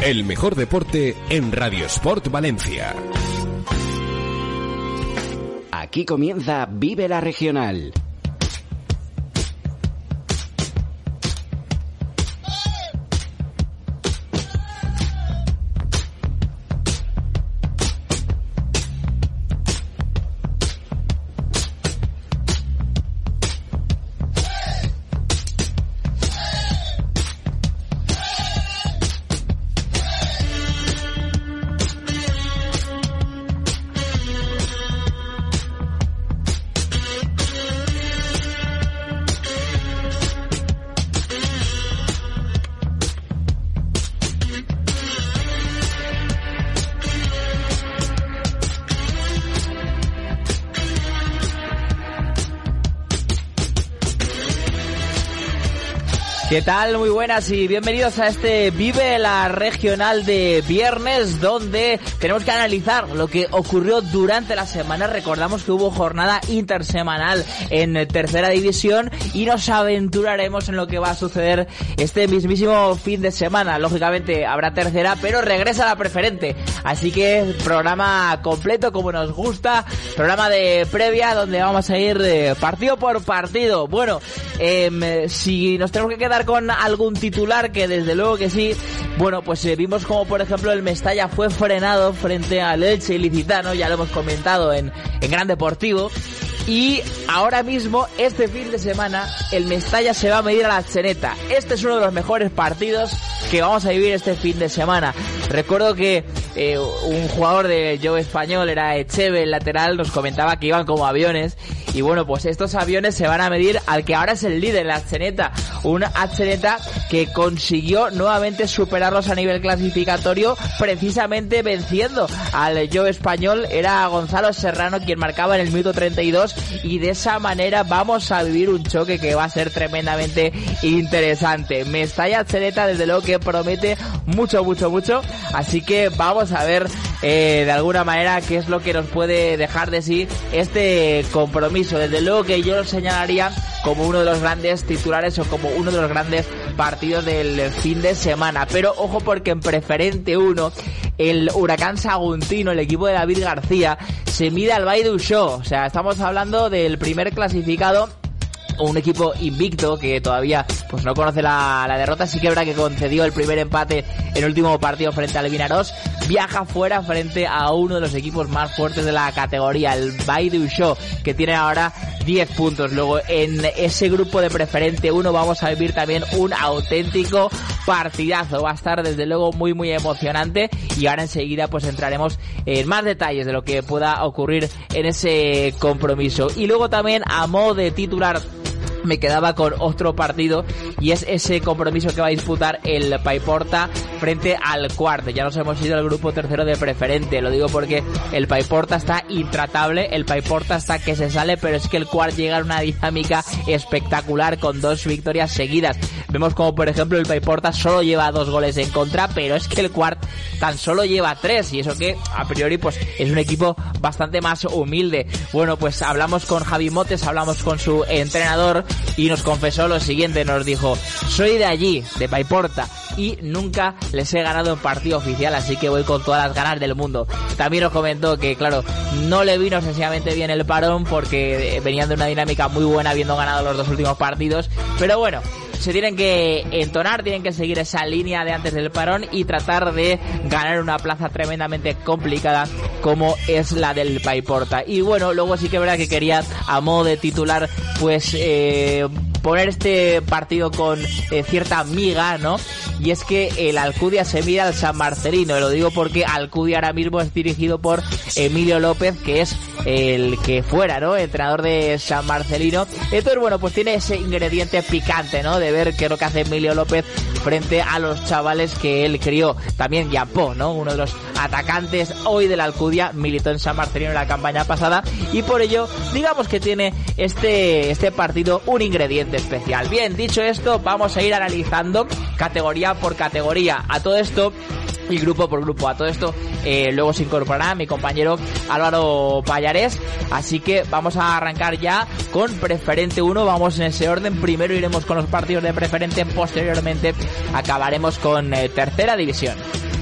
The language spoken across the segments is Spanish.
El mejor deporte en Radio Sport Valencia. Aquí comienza Vive la Regional. ¿Qué tal? Muy buenas y bienvenidos a este Vive la Regional de viernes, donde tenemos que analizar lo que ocurrió durante la semana. Recordamos que hubo jornada intersemanal en tercera división y nos aventuraremos en lo que va a suceder este mismísimo fin de semana. Lógicamente habrá tercera, pero regresa la preferente. Así que programa completo como nos gusta, programa de previa donde vamos a ir partido por partido. Bueno, si nos tenemos que quedar con algún titular, que desde luego que sí, bueno, pues vimos como por ejemplo el Mestalla fue frenado frente al Elche Ilicitano, ya lo hemos comentado en Gran Deportivo. Y ahora mismo, este fin de semana, el Mestalla se va a medir a la Atzeneta. Este es uno de los mejores partidos que vamos a vivir este fin de semana. Recuerdo que un jugador de Joe Español, era Echeve, el lateral, nos comentaba que iban como aviones. Y bueno, pues estos aviones se van a medir al que ahora es el líder, la Atzeneta. Un Atzeneta que consiguió nuevamente superarlos a nivel clasificatorio, precisamente venciendo al Joe Español. Era Gonzalo Serrano quien marcaba en el minuto 32. Y de esa manera vamos a vivir un choque que va a ser tremendamente interesante. Mestalla Atzeneta desde luego que promete mucho. Así que vamos a ver de alguna manera qué es lo que nos puede dejar de sí este compromiso. Desde luego que yo lo señalaría como uno de los grandes titulares o como uno de los grandes partidos del fin de semana. Pero ojo, porque en preferente 1 el Huracán Saguntino, el equipo de David García, se mide al Vall d'Uixó. O sea, estamos hablando del primer clasificado, un equipo invicto que todavía pues no conoce la derrota. Sí que es verdad que concedió el primer empate en el último partido frente al Vinaròs. Viaja fuera frente a uno de los equipos más fuertes de la categoría, el Vall d'Uixó, que tiene ahora 10 puntos. Luego en ese grupo de preferente 1 vamos a vivir también un auténtico partidazo. Va a estar desde luego muy emocionante, y ahora enseguida pues entraremos en más detalles de lo que pueda ocurrir en ese compromiso. Y luego también, a modo de titular, me quedaba con otro partido, y es ese compromiso que va a disputar el Paiporta frente al Quart. Ya nos hemos ido al grupo tercero de preferente, lo digo porque el Paiporta está intratable, el Paiporta está que se sale, pero es que el Quart llega a una dinámica espectacular con 2 victorias seguidas. Vemos como por ejemplo el Paiporta solo lleva 2 goles en contra, pero es que el Quart tan solo lleva 3, y eso que a priori pues es un equipo bastante más humilde. Bueno, pues hablamos con Javi Motes, hablamos con su entrenador, y nos confesó lo siguiente, nos dijo: soy de allí, de Paiporta, y nunca les he ganado en partido oficial, así que voy con todas las ganas del mundo. También nos comentó que claro, no le vino sencillamente bien el parón, porque venían de una dinámica muy buena habiendo ganado los 2 últimos partidos, pero bueno, se tienen que entonar, tienen que seguir esa línea de antes del parón y tratar de ganar una plaza tremendamente complicada como es la del Paiporta. Y bueno, luego sí que es verdad que quería, a modo de titular, pues poner este partido con cierta miga, ¿no? Y es que el Alcudia se mide al San Marcelino. Lo digo porque Alcudia ahora mismo es dirigido por Emilio López, que es el que fuera, ¿no?, entrenador de San Marcelino. Entonces, bueno, pues tiene ese ingrediente picante, ¿no?, de ver qué es lo que hace Emilio López frente a los chavales que él crió. También Yapó, ¿no?, uno de los atacantes hoy de la Alcudia, militó en San Marcelino en la campaña pasada, y por ello digamos que tiene este partido un ingrediente especial. Bien, dicho esto, vamos a ir analizando categoría por categoría a todo esto y grupo por grupo. A todo esto luego se incorporará mi compañero Álvaro Pallarés, así que vamos a arrancar ya con preferente 1, vamos en ese orden. Primero iremos con los partidos de preferente, posteriormente acabaremos con tercera división.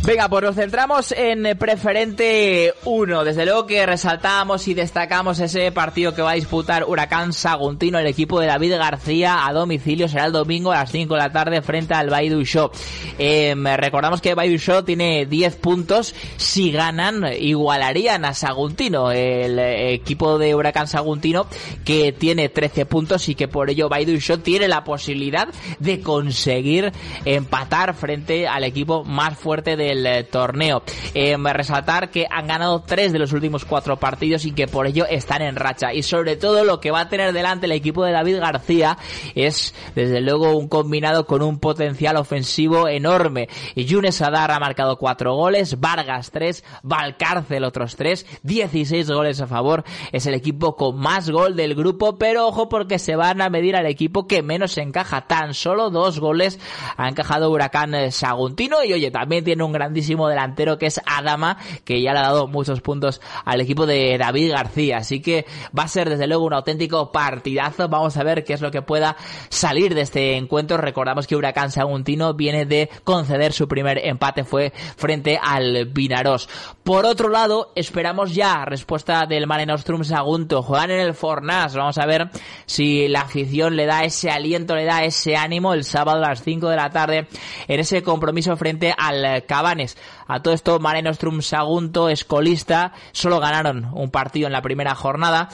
Venga, pues nos centramos en Preferente 1. Desde luego que resaltamos y destacamos ese partido que va a disputar Huracán Saguntino, el equipo de David García a domicilio. Será el domingo a las 5 de la tarde frente al Baidu Show. Recordamos que Baidu Show tiene 10 puntos. Si ganan, igualarían a Saguntino, el equipo de Huracán Saguntino, que tiene 13 puntos y que por ello Baidu Show tiene la posibilidad de conseguir empatar frente al equipo más fuerte del torneo. Resaltar que han ganado 3 de los últimos 4 partidos y que por ello están en racha. Y sobre todo lo que va a tener delante el equipo de David García es desde luego un combinado con un potencial ofensivo enorme. Yunes Adar ha marcado 4 goles, Vargas 3, Valcárcel otros 3, 16 goles a favor. Es el equipo con más gol del grupo, pero ojo porque se van a medir al equipo que menos encaja. Tan solo 2 goles ha encajado Huracán Saguntino y oye, también tiene un grandísimo delantero que es Adama, que ya le ha dado muchos puntos al equipo de David García, así que va a ser desde luego un auténtico partidazo. Vamos a ver qué es lo que pueda salir de este encuentro. Recordamos que Huracán Saguntino viene de conceder su primer empate, fue frente al Vinarós. Por otro lado, esperamos ya respuesta del Mare Nostrum Sagunto. Juegan en el Fornàs, vamos a ver si la afición le da ese aliento, le da ese ánimo el sábado a las 5 de la tarde en ese compromiso frente al Cabanes. A todo esto, Mare Nostrum Sagunto es colista, solo ganaron un partido en la primera jornada,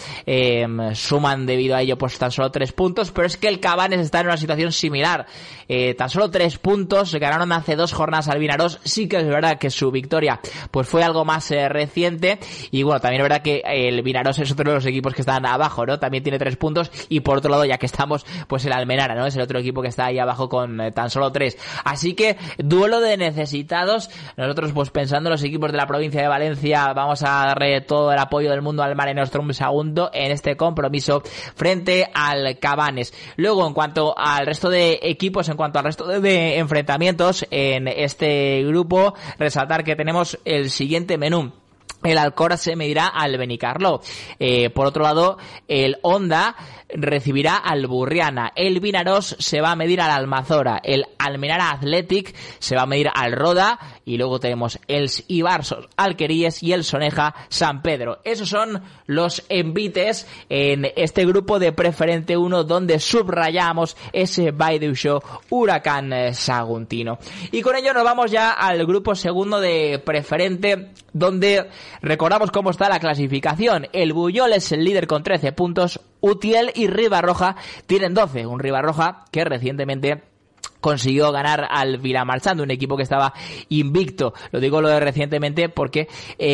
suman debido a ello pues tan solo 3 puntos, pero es que el Cabanes está en una situación similar, tan solo 3 puntos, ganaron hace 2 jornadas al Vinarós. Sí que es verdad que su victoria pues fue algo más reciente, y bueno, también es verdad que el Vinarós es otro de los equipos que están abajo, ¿no? También tiene 3 puntos, y por otro lado, ya que estamos, pues el Almenara, ¿no? Es el otro equipo que está ahí abajo con tan solo 3. Así que duelo de necesitados. Nosotros pues pensando en los equipos de la provincia de Valencia, vamos a darle todo el apoyo del mundo al Mare Nostrum Sagunto en este compromiso frente al Cabanes. Luego, en cuanto al resto de equipos, en cuanto al resto de enfrentamientos en este grupo, resaltar que tenemos el siguiente menú. El Alcora se medirá al Benicarló. Por otro lado, el Honda recibirá al Burriana. El Vinarós se va a medir al Almazora. El Almenara Athletic se va a medir al Roda. Y luego tenemos el Ibarsos Alqueríes y el Soneja San Pedro. Esos son los envites en este grupo de Preferente 1 donde subrayamos ese Baidu Show Huracán Saguntino. Y con ello nos vamos ya al grupo segundo de Preferente, donde recordamos cómo está la clasificación. El Buñol es el líder con 13 puntos. Utiel y Ribarroja tienen 12. Un Ribarroja que recientemente consiguió ganar al Vilamarchant, un equipo que estaba invicto. Lo digo lo de recientemente porque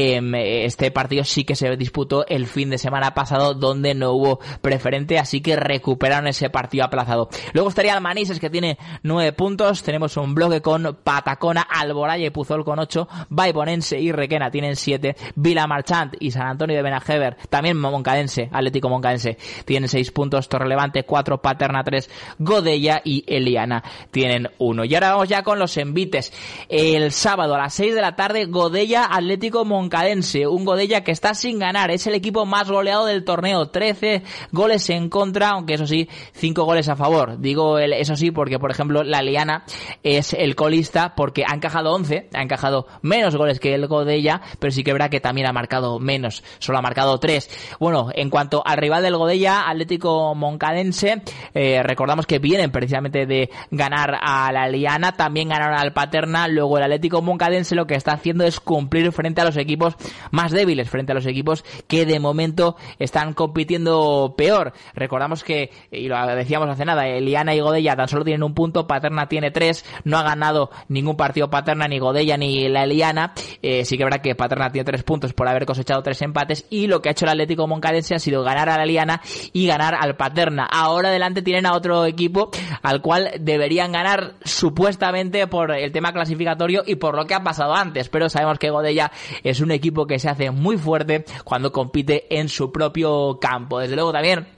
este partido sí que se disputó el fin de semana pasado, donde no hubo Preferente, así que recuperaron ese partido aplazado. Luego estaría el Manises, que tiene 9 puntos. Tenemos un bloque con Patacona, Alboraya y Puzol con 8. Baibonense y Requena tienen 7. Vilamarchant y San Antonio de Benajever, también Moncadense, Atlético Moncadense, tienen 6 puntos. Torrelevante 4, Paterna 3, Godella y Eliana tienen 1. Y ahora vamos ya con los envites. El sábado a las 6 de la tarde, Godella Atlético Moncadense. Un Godella que está sin ganar. Es el equipo más goleado del torneo. 13 goles en contra, aunque eso sí, 5 goles a favor. Digo eso sí porque, por ejemplo, la Liana es el colista porque ha encajado 11. Ha encajado menos goles que el Godella, pero sí que verá que también ha marcado menos. Solo ha marcado 3. Bueno, en cuanto al rival del Godella, Atlético Moncadense, recordamos que vienen precisamente de ganar a la Liana, también ganaron al Paterna. Luego el Atlético Moncadense lo que está haciendo es cumplir frente a los equipos más débiles, frente a los equipos que de momento están compitiendo peor. Recordamos que, y lo decíamos hace nada, Liana y Godella tan solo tienen 1 punto, Paterna tiene 3, no ha ganado ningún partido Paterna, ni Godella ni la Liana. Sí que verá que Paterna tiene 3 puntos por haber cosechado 3 empates, y lo que ha hecho el Atlético Moncadense ha sido ganar a la Liana y ganar al Paterna. Ahora adelante tienen a otro equipo al cual deberían ganar supuestamente por el tema clasificatorio y por lo que ha pasado antes, pero sabemos que Godella es un equipo que se hace muy fuerte cuando compite en su propio campo. Desde luego también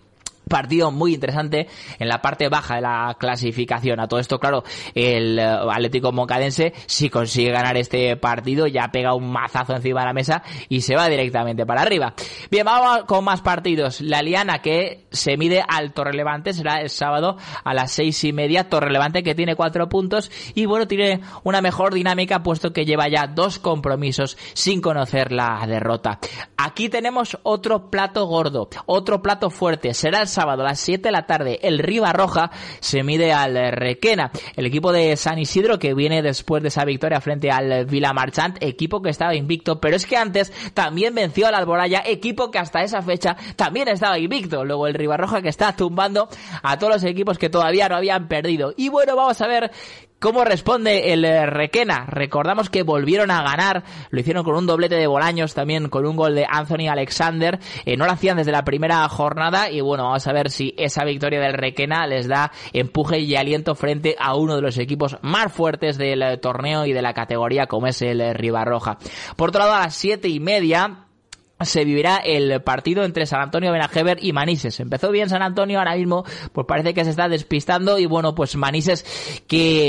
Partido muy interesante en la parte baja de la clasificación. A todo esto, claro, el Atlético Mocadense, si consigue ganar este partido, ya pega un mazazo encima de la mesa y se va directamente para arriba. Bien, vamos con más partidos. La Liana, que se mide al Torrelevante, será el sábado a las 6:30. Torrelevante, que tiene 4 puntos y bueno, tiene una mejor dinámica puesto que lleva ya 2 compromisos sin conocer la derrota. Aquí tenemos otro plato gordo, otro plato fuerte. Será el sábado a las 7 de la tarde. El Ribarroja se mide al Requena, el equipo de San Isidro, que viene después de esa victoria frente al Vilamarchant, equipo que estaba invicto, pero es que antes también venció al Alboraya, equipo que hasta esa fecha también estaba invicto. Luego el Ribarroja, que está tumbando a todos los equipos que todavía no habían perdido. Y bueno, vamos a ver ¿cómo responde el Requena? Recordamos que volvieron a ganar, lo hicieron con un doblete de Bolaños, también con un gol de Anthony Alexander, no lo hacían desde la primera jornada y bueno, vamos a ver si esa victoria del Requena les da empuje y aliento frente a uno de los equipos más fuertes del torneo y de la categoría como es el Ribarroja. Por otro lado, a las 7:30 se vivirá el partido entre San Antonio, Benajever y Manises. Empezó bien San Antonio, ahora mismo pues parece que se está despistando y bueno, pues Manises,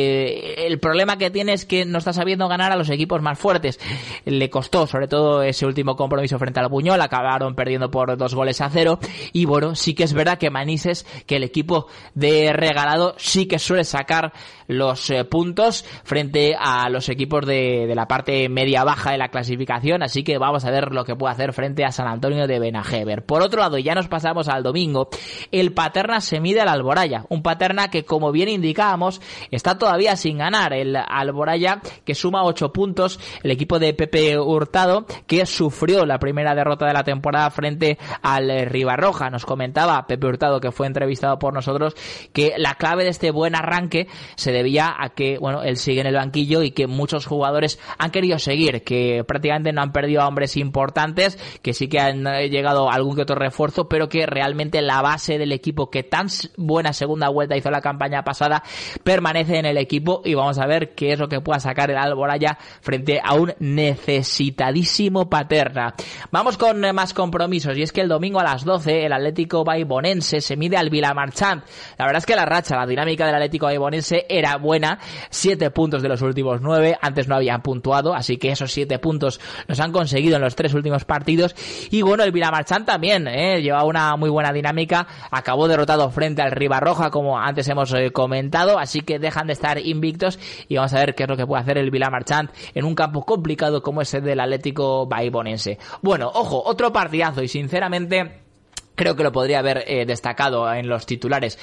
que el problema que tiene es que no está sabiendo ganar a los equipos más fuertes. Le costó sobre todo ese último compromiso frente al Buñol, acabaron perdiendo por 2-0 y bueno, sí que es verdad que Manises, que el equipo de Regalado sí que suele sacar los puntos frente a los equipos de la parte media-baja de la clasificación, así que vamos a ver lo que puede hacer frente a San Antonio de Benajever. Por otro lado, ya nos pasamos al domingo, el Paterna se mide al Alboraya, un Paterna que, como bien indicábamos, está todavía sin ganar. El Alboraya, que suma 8 puntos, el equipo de Pepe Hurtado, que sufrió la primera derrota de la temporada frente al Ribarroja. Nos comentaba Pepe Hurtado, que fue entrevistado por nosotros, que la clave de este buen arranque se debía a que, bueno, él sigue en el banquillo y que muchos jugadores han querido seguir, que prácticamente no han perdido a hombres importantes, que sí que han llegado algún que otro refuerzo, pero que realmente la base del equipo, que tan buena segunda vuelta hizo la campaña pasada, permanece en el equipo y vamos a ver qué es lo que pueda sacar el Alboraya frente a un necesitadísimo Paterna. Vamos con más compromisos y es que el domingo a las 12 el Atlético Baibonense se mide al Vilamarchant. La verdad es que la dinámica del Atlético Baibonense era buena, 7 puntos de los últimos 9, antes no habían puntuado, así que esos 7 puntos los han conseguido en los 3 últimos partidos. Y bueno, el Vilamarchant también lleva una muy buena dinámica, acabó derrotado frente al Ribarroja, como antes hemos comentado, así que dejan de estar invictos y vamos a ver qué es lo que puede hacer el Vilamarchant en un campo complicado como es el del Atlético Baibonense. Bueno, ojo, otro partidazo y sinceramente creo que lo podría haber destacado en los titulares.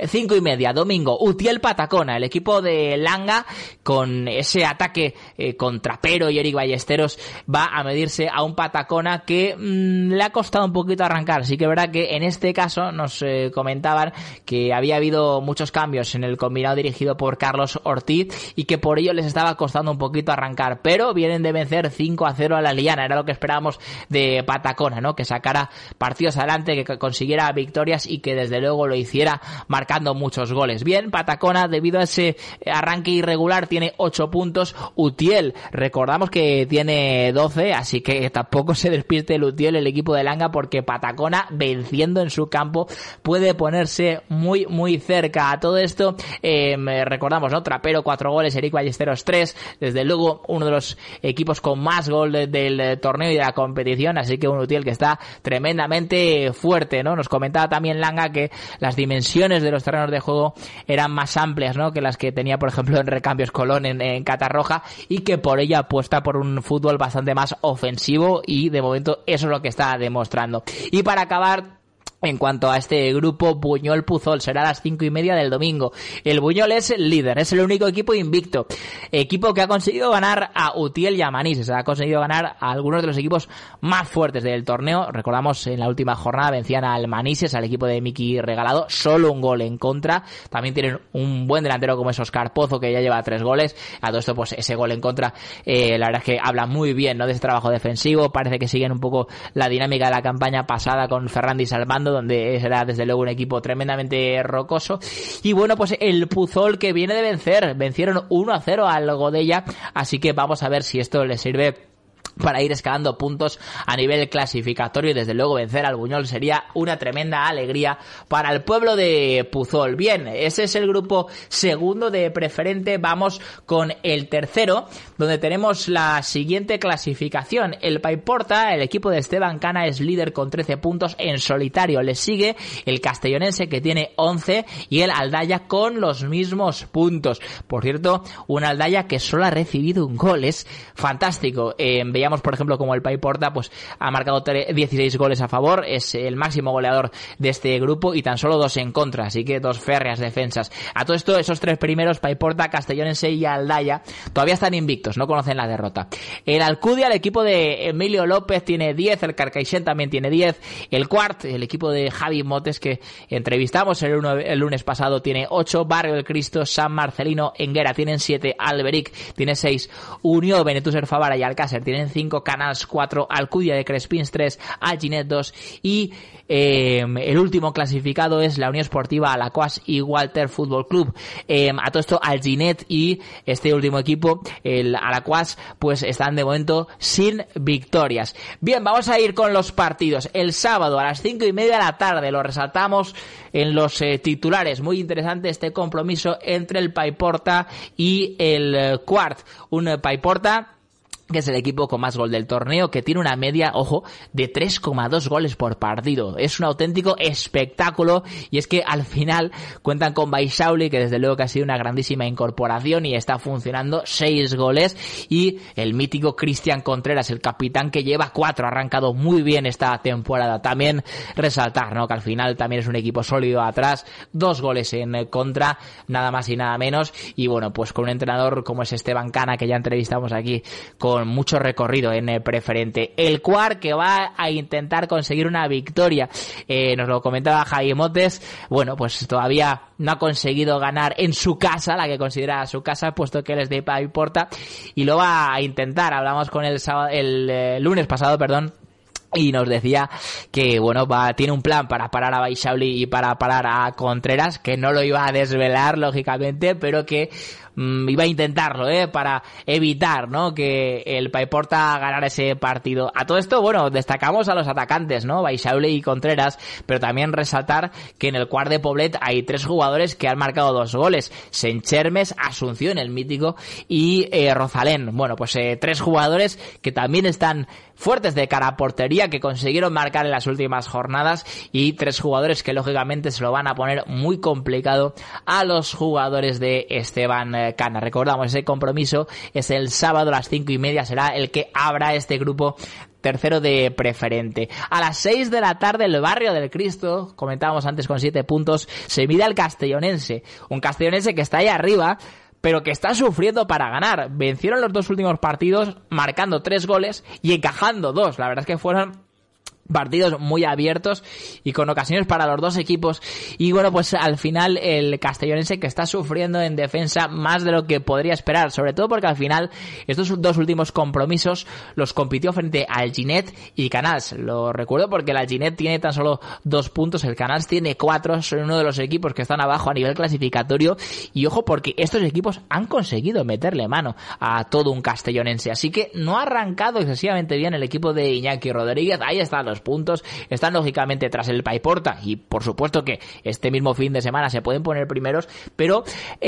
5:30, domingo, Utiel Patacona, el equipo de Langa, con ese ataque con Trapero y Eric Ballesteros, va a medirse a un Patacona que le ha costado un poquito arrancar. Sí que es verdad que en este caso nos comentaban que había habido muchos cambios en el combinado dirigido por Carlos Ortiz y que por ello les estaba costando un poquito arrancar, pero vienen de vencer 5-0 a la Liana. Era lo que esperábamos de Patacona, ¿no? Que sacara partidos adelante, que consiguiera victorias y que desde luego lo hiciera marcando muchos goles. Bien, Patacona, debido a ese arranque irregular, tiene 8 puntos. Utiel, recordamos que tiene 12, así que tampoco se despiste el Utiel, el equipo de Langa, porque Patacona, venciendo en su campo, puede ponerse muy muy cerca. A todo esto recordamos, ¿no? Trapero 4 goles, Eric Ballesteros 3, desde luego uno de los equipos con más gol del torneo y de la competición, así que un Utiel que está tremendamente fuerte, ¿no? Nos comentaba también Langa que las dimensiones de los terrenos de juego eran más amplias, ¿no? Que las que tenía, por ejemplo, en Recambios Colón en Catarroja, y que por ella apuesta por un fútbol bastante más ofensivo y de momento eso es lo que está demostrando. Y para acabar, en cuanto a este grupo, Buñol-Puzol será a las 5:30 del domingo. El Buñol es el líder, es el único equipo invicto. Equipo que ha conseguido ganar a Utiel y a Manises. Ha conseguido ganar a algunos de los equipos más fuertes del torneo. Recordamos, en la última jornada vencían al Manises, al equipo de Miki Regalado. Solo un gol en contra. También tienen un buen delantero como es Óscar Pozo, que ya lleva 3 goles. A todo esto, pues ese gol en contra, la verdad es que habla muy bien, ¿no? De ese trabajo defensivo. Parece que siguen un poco la dinámica de la campaña pasada con Ferrandis al mando, donde será desde luego un equipo tremendamente rocoso. Y bueno, pues el Puzol, que viene de vencer, vencieron 1-0 al Godella, así que vamos a ver si esto le sirve para ir escalando puntos a nivel clasificatorio, y desde luego vencer al Buñol sería una tremenda alegría para el pueblo de Puzol. Bien, ese es el grupo segundo de preferente. Vamos con el tercero, donde tenemos la siguiente clasificación. El Paiporta, el equipo de Esteban Cana, es líder con 13 puntos en solitario. Le sigue el Castellonense, que tiene 11, y el Aldaya con los mismos puntos. Por cierto, un Aldaya que solo ha recibido un gol. Es fantástico. Veíamos, por ejemplo, como el Paiporta pues ha marcado 16 goles a favor, es el máximo goleador de este grupo, y tan solo 2 en contra, así que 2 férreas defensas. A todo esto, esos 3 primeros, Paiporta, Castellonense y Aldaya, todavía están invictos, no conocen la derrota. El Alcudia, el equipo de Emilio López, tiene 10, el Carcaixent también tiene 10, el Quart, el equipo de Javi Motes, que entrevistamos el lunes pasado, tiene 8, Barrio del Cristo, San Marcelino, Enguera tienen 7, Alberic tiene 6, Unió, Benetús Erfavara y Alcácer tienen 5, Canals 4, Alcudia de Crespins 3, Alginet 2 y el último clasificado es la Unión Esportiva Alaquàs y Walter Fútbol Club. A todo esto, Alginet y este último equipo, el Alaquàs, pues están de momento sin victorias. Bien, vamos a ir con los partidos. El sábado a las 5:30 de la tarde, lo resaltamos en los titulares, muy interesante este compromiso entre el Paiporta y el Quart. Un Paiporta que es el equipo con más gol del torneo, que tiene una media, ojo, de 3,2 goles por partido. Es un auténtico espectáculo, y es que al final cuentan con Baixauli, que desde luego que ha sido una grandísima incorporación y está funcionando, 6 goles, y el mítico Cristian Contreras, el capitán, que lleva 4, ha arrancado muy bien esta temporada. También resaltar, ¿no?, que al final también es un equipo sólido atrás, 2 goles en contra, nada más y nada menos, y bueno, pues con un entrenador como es Esteban Cana, que ya entrevistamos aquí, con mucho recorrido en el preferente. El Quart, que va a intentar conseguir una victoria, nos lo comentaba Javi Motes, bueno, pues todavía no ha conseguido ganar en su casa, la que considera su casa, puesto que él es de Paiporta, y lo va a intentar. Hablamos con él el lunes pasado, y nos decía que, bueno, tiene un plan para parar a Baixauli y para parar a Contreras, que no lo iba a desvelar, lógicamente, pero que iba a intentarlo, para evitar, ¿no?, que el Paiporta ganara ese partido. A todo esto, bueno, destacamos a los atacantes, ¿no?, Baixauli y Contreras, pero también resaltar que en el Quart de Poblet hay 3 jugadores que han marcado 2 goles, Senchermes, Asunción, el mítico, y Rosalén. Bueno, pues 3 jugadores que también están fuertes de cara a portería, que consiguieron marcar en las últimas jornadas, y 3 jugadores que lógicamente se lo van a poner muy complicado a los jugadores de Esteban Cana. Recordamos, ese compromiso es el sábado a las 5:30, será el que abra este grupo tercero de preferente. A las 6 de la tarde, el Barrio del Cristo, comentábamos antes, con 7 puntos, se mide al Castellonense, un Castellonense que está ahí arriba, pero que está sufriendo para ganar. Vencieron los 2 últimos partidos marcando 3 goles y encajando 2. La verdad es que fueron partidos muy abiertos y con ocasiones para los 2 equipos, y bueno, pues al final el Castellonense, que está sufriendo en defensa más de lo que podría esperar, sobre todo porque al final estos 2 últimos compromisos los compitió frente al Alginet y Canals. Lo recuerdo porque el Alginet tiene tan solo 2 puntos, el Canals tiene 4, son uno de los equipos que están abajo a nivel clasificatorio, y ojo, porque estos equipos han conseguido meterle mano a todo un Castellonense, así que no ha arrancado excesivamente bien el equipo de Iñaki Rodríguez. Ahí están los puntos, están lógicamente tras el Paiporta, y por supuesto que este mismo fin de semana se pueden poner primeros, pero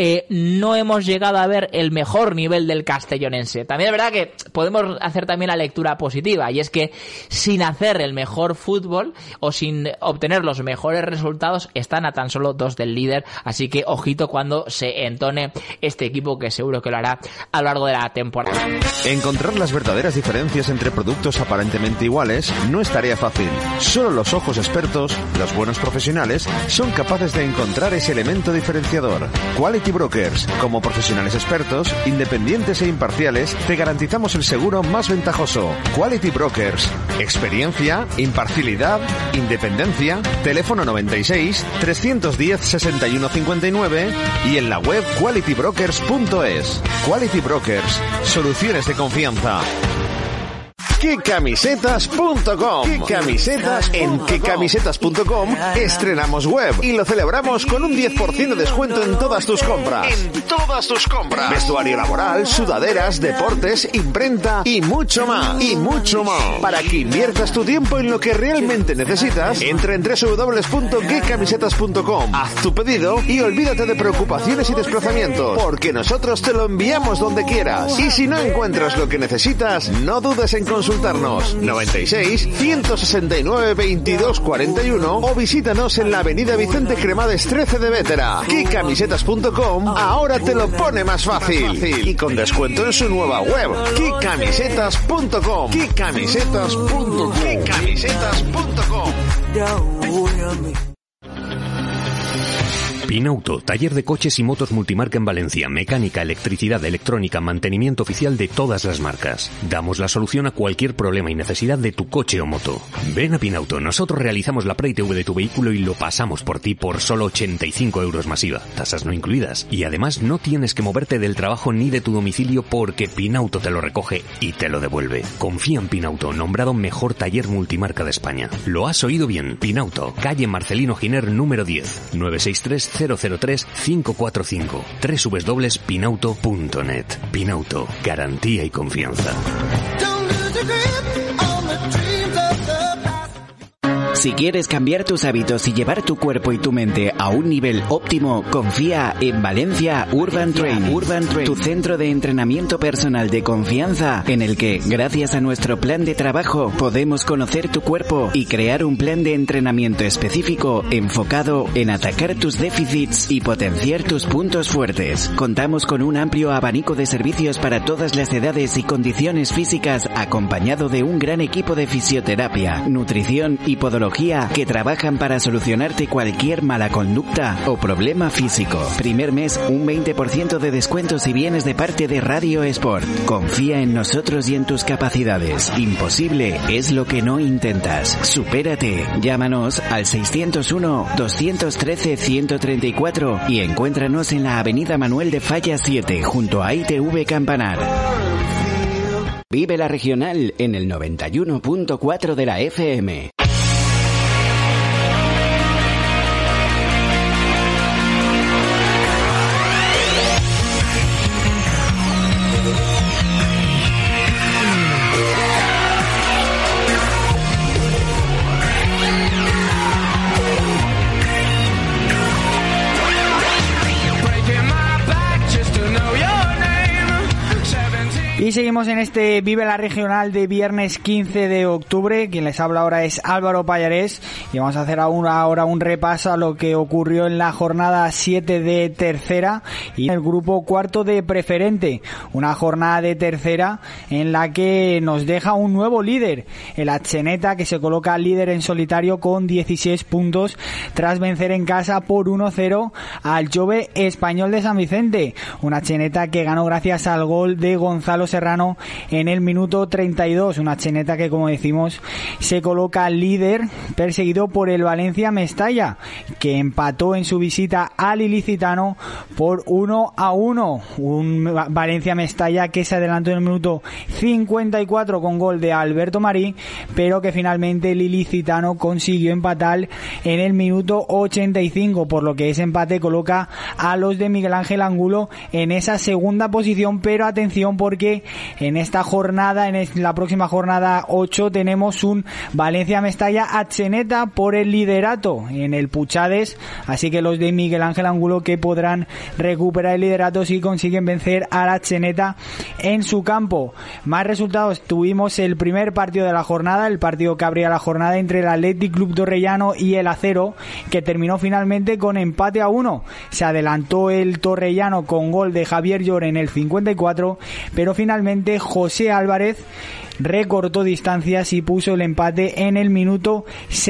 no hemos llegado a ver el mejor nivel del Castellonense. También es verdad que podemos hacer también la lectura positiva, y es que sin hacer el mejor fútbol o sin obtener los mejores resultados, están a tan solo 2 del líder, así que ojito cuando se entone este equipo, que seguro que lo hará a lo largo de la temporada. Encontrar las verdaderas diferencias entre productos aparentemente iguales no es tarea fácil. Solo los ojos expertos, los buenos profesionales, son capaces de encontrar ese elemento diferenciador. Quality Brokers, como profesionales expertos, independientes e imparciales, te garantizamos el seguro más ventajoso. Quality Brokers. Experiencia, imparcialidad, independencia. Teléfono 96 310 61 59 y en la web qualitybrokers.es. Quality Brokers. Soluciones de confianza. quecamisetas.com. ¿Qué camisetas? En quecamisetas.com estrenamos web y lo celebramos con un 10% de descuento en todas tus compras. En todas tus compras. Vestuario laboral, sudaderas, deportes, imprenta y mucho más. Y mucho más. Para que inviertas tu tiempo en lo que realmente necesitas, entra en www.quecamisetas.com. Haz tu pedido y olvídate de preocupaciones y desplazamientos, porque nosotros te lo enviamos donde quieras. Y si no encuentras lo que necesitas, no dudes en consultarnos. 96 169 22 41 o visítanos en la avenida Vicente Cremades 13 de Vétera. quecamisetas.com ahora te lo pone más fácil y con descuento en su nueva web. quecamisetas.com. quecamisetas.com. quecamisetas.com. Pinauto, taller de coches y motos multimarca en Valencia, mecánica, electricidad, electrónica, mantenimiento oficial de todas las marcas. Damos la solución a cualquier problema y necesidad de tu coche o moto. Ven a Pinauto, nosotros realizamos la pre-ITV de tu vehículo y lo pasamos por ti por solo 85 euros masiva, tasas no incluidas. Y además no tienes que moverte del trabajo ni de tu domicilio porque Pinauto te lo recoge y te lo devuelve. Confía en Pinauto, nombrado mejor taller multimarca de España. Lo has oído bien, Pinauto, calle Marcelino Giner número 10, 963 003 545, www.pinauto.net. Pinauto, garantía y confianza. Si quieres cambiar tus hábitos y llevar tu cuerpo y tu mente a un nivel óptimo, confía en Valencia Urban Training, tu centro de entrenamiento personal de confianza, en el que, gracias a nuestro plan de trabajo, podemos conocer tu cuerpo y crear un plan de entrenamiento específico enfocado en atacar tus déficits y potenciar tus puntos fuertes. Contamos con un amplio abanico de servicios para todas las edades y condiciones físicas, acompañado de un gran equipo de fisioterapia, nutrición y podología que trabajan para solucionarte cualquier mala conducta o problema físico. Primer mes, un 20% de descuento si vienes de parte de Radio Sport. Confía en nosotros y en tus capacidades. Imposible es lo que no intentas. Supérate. Llámanos al 601-213-134 y encuéntranos en la avenida Manuel de Falla 7, junto a ITV Campanar. Vive la regional en el 91.4 de la FM. Y seguimos en este Vive la Regional de viernes 15 de octubre. Quien les habla ahora es Álvaro Pallarés y vamos a hacer ahora un repaso a lo que ocurrió en la jornada 7 de tercera y en el grupo cuarto de preferente. Una jornada de tercera en la que nos deja un nuevo líder, el Atzeneta, que se coloca líder en solitario con 16 puntos tras vencer en casa por 1-0 al Jove Español de San Vicente. Un Atzeneta que ganó gracias al gol de Gonzalo Serrano en el minuto 32, una Atzeneta que, como decimos, se coloca líder, perseguido por el Valencia Mestalla, que empató en su visita al Ilicitano por 1-1, un Valencia Mestalla que se adelantó en el minuto 54 con gol de Alberto Marí, pero que finalmente el Ilicitano consiguió empatar en el minuto 85, por lo que ese empate coloca a los de Miguel Ángel Angulo en esa segunda posición. Pero atención, porque en esta jornada, en la próxima jornada 8, tenemos un Valencia Mestalla Atzeneta por el liderato en el Puchades, así que los de Miguel Ángel Angulo que podrán recuperar el liderato si consiguen vencer al Atzeneta en su campo. Más resultados: tuvimos el primer partido de la jornada, el partido que abría la jornada entre el Athletic Club Torrellano y el Acero, que terminó finalmente con empate a 1. Se adelantó el Torrellano con gol de Javier Llor en el 54, pero finalmente José Álvarez recortó distancias y puso el empate en el minuto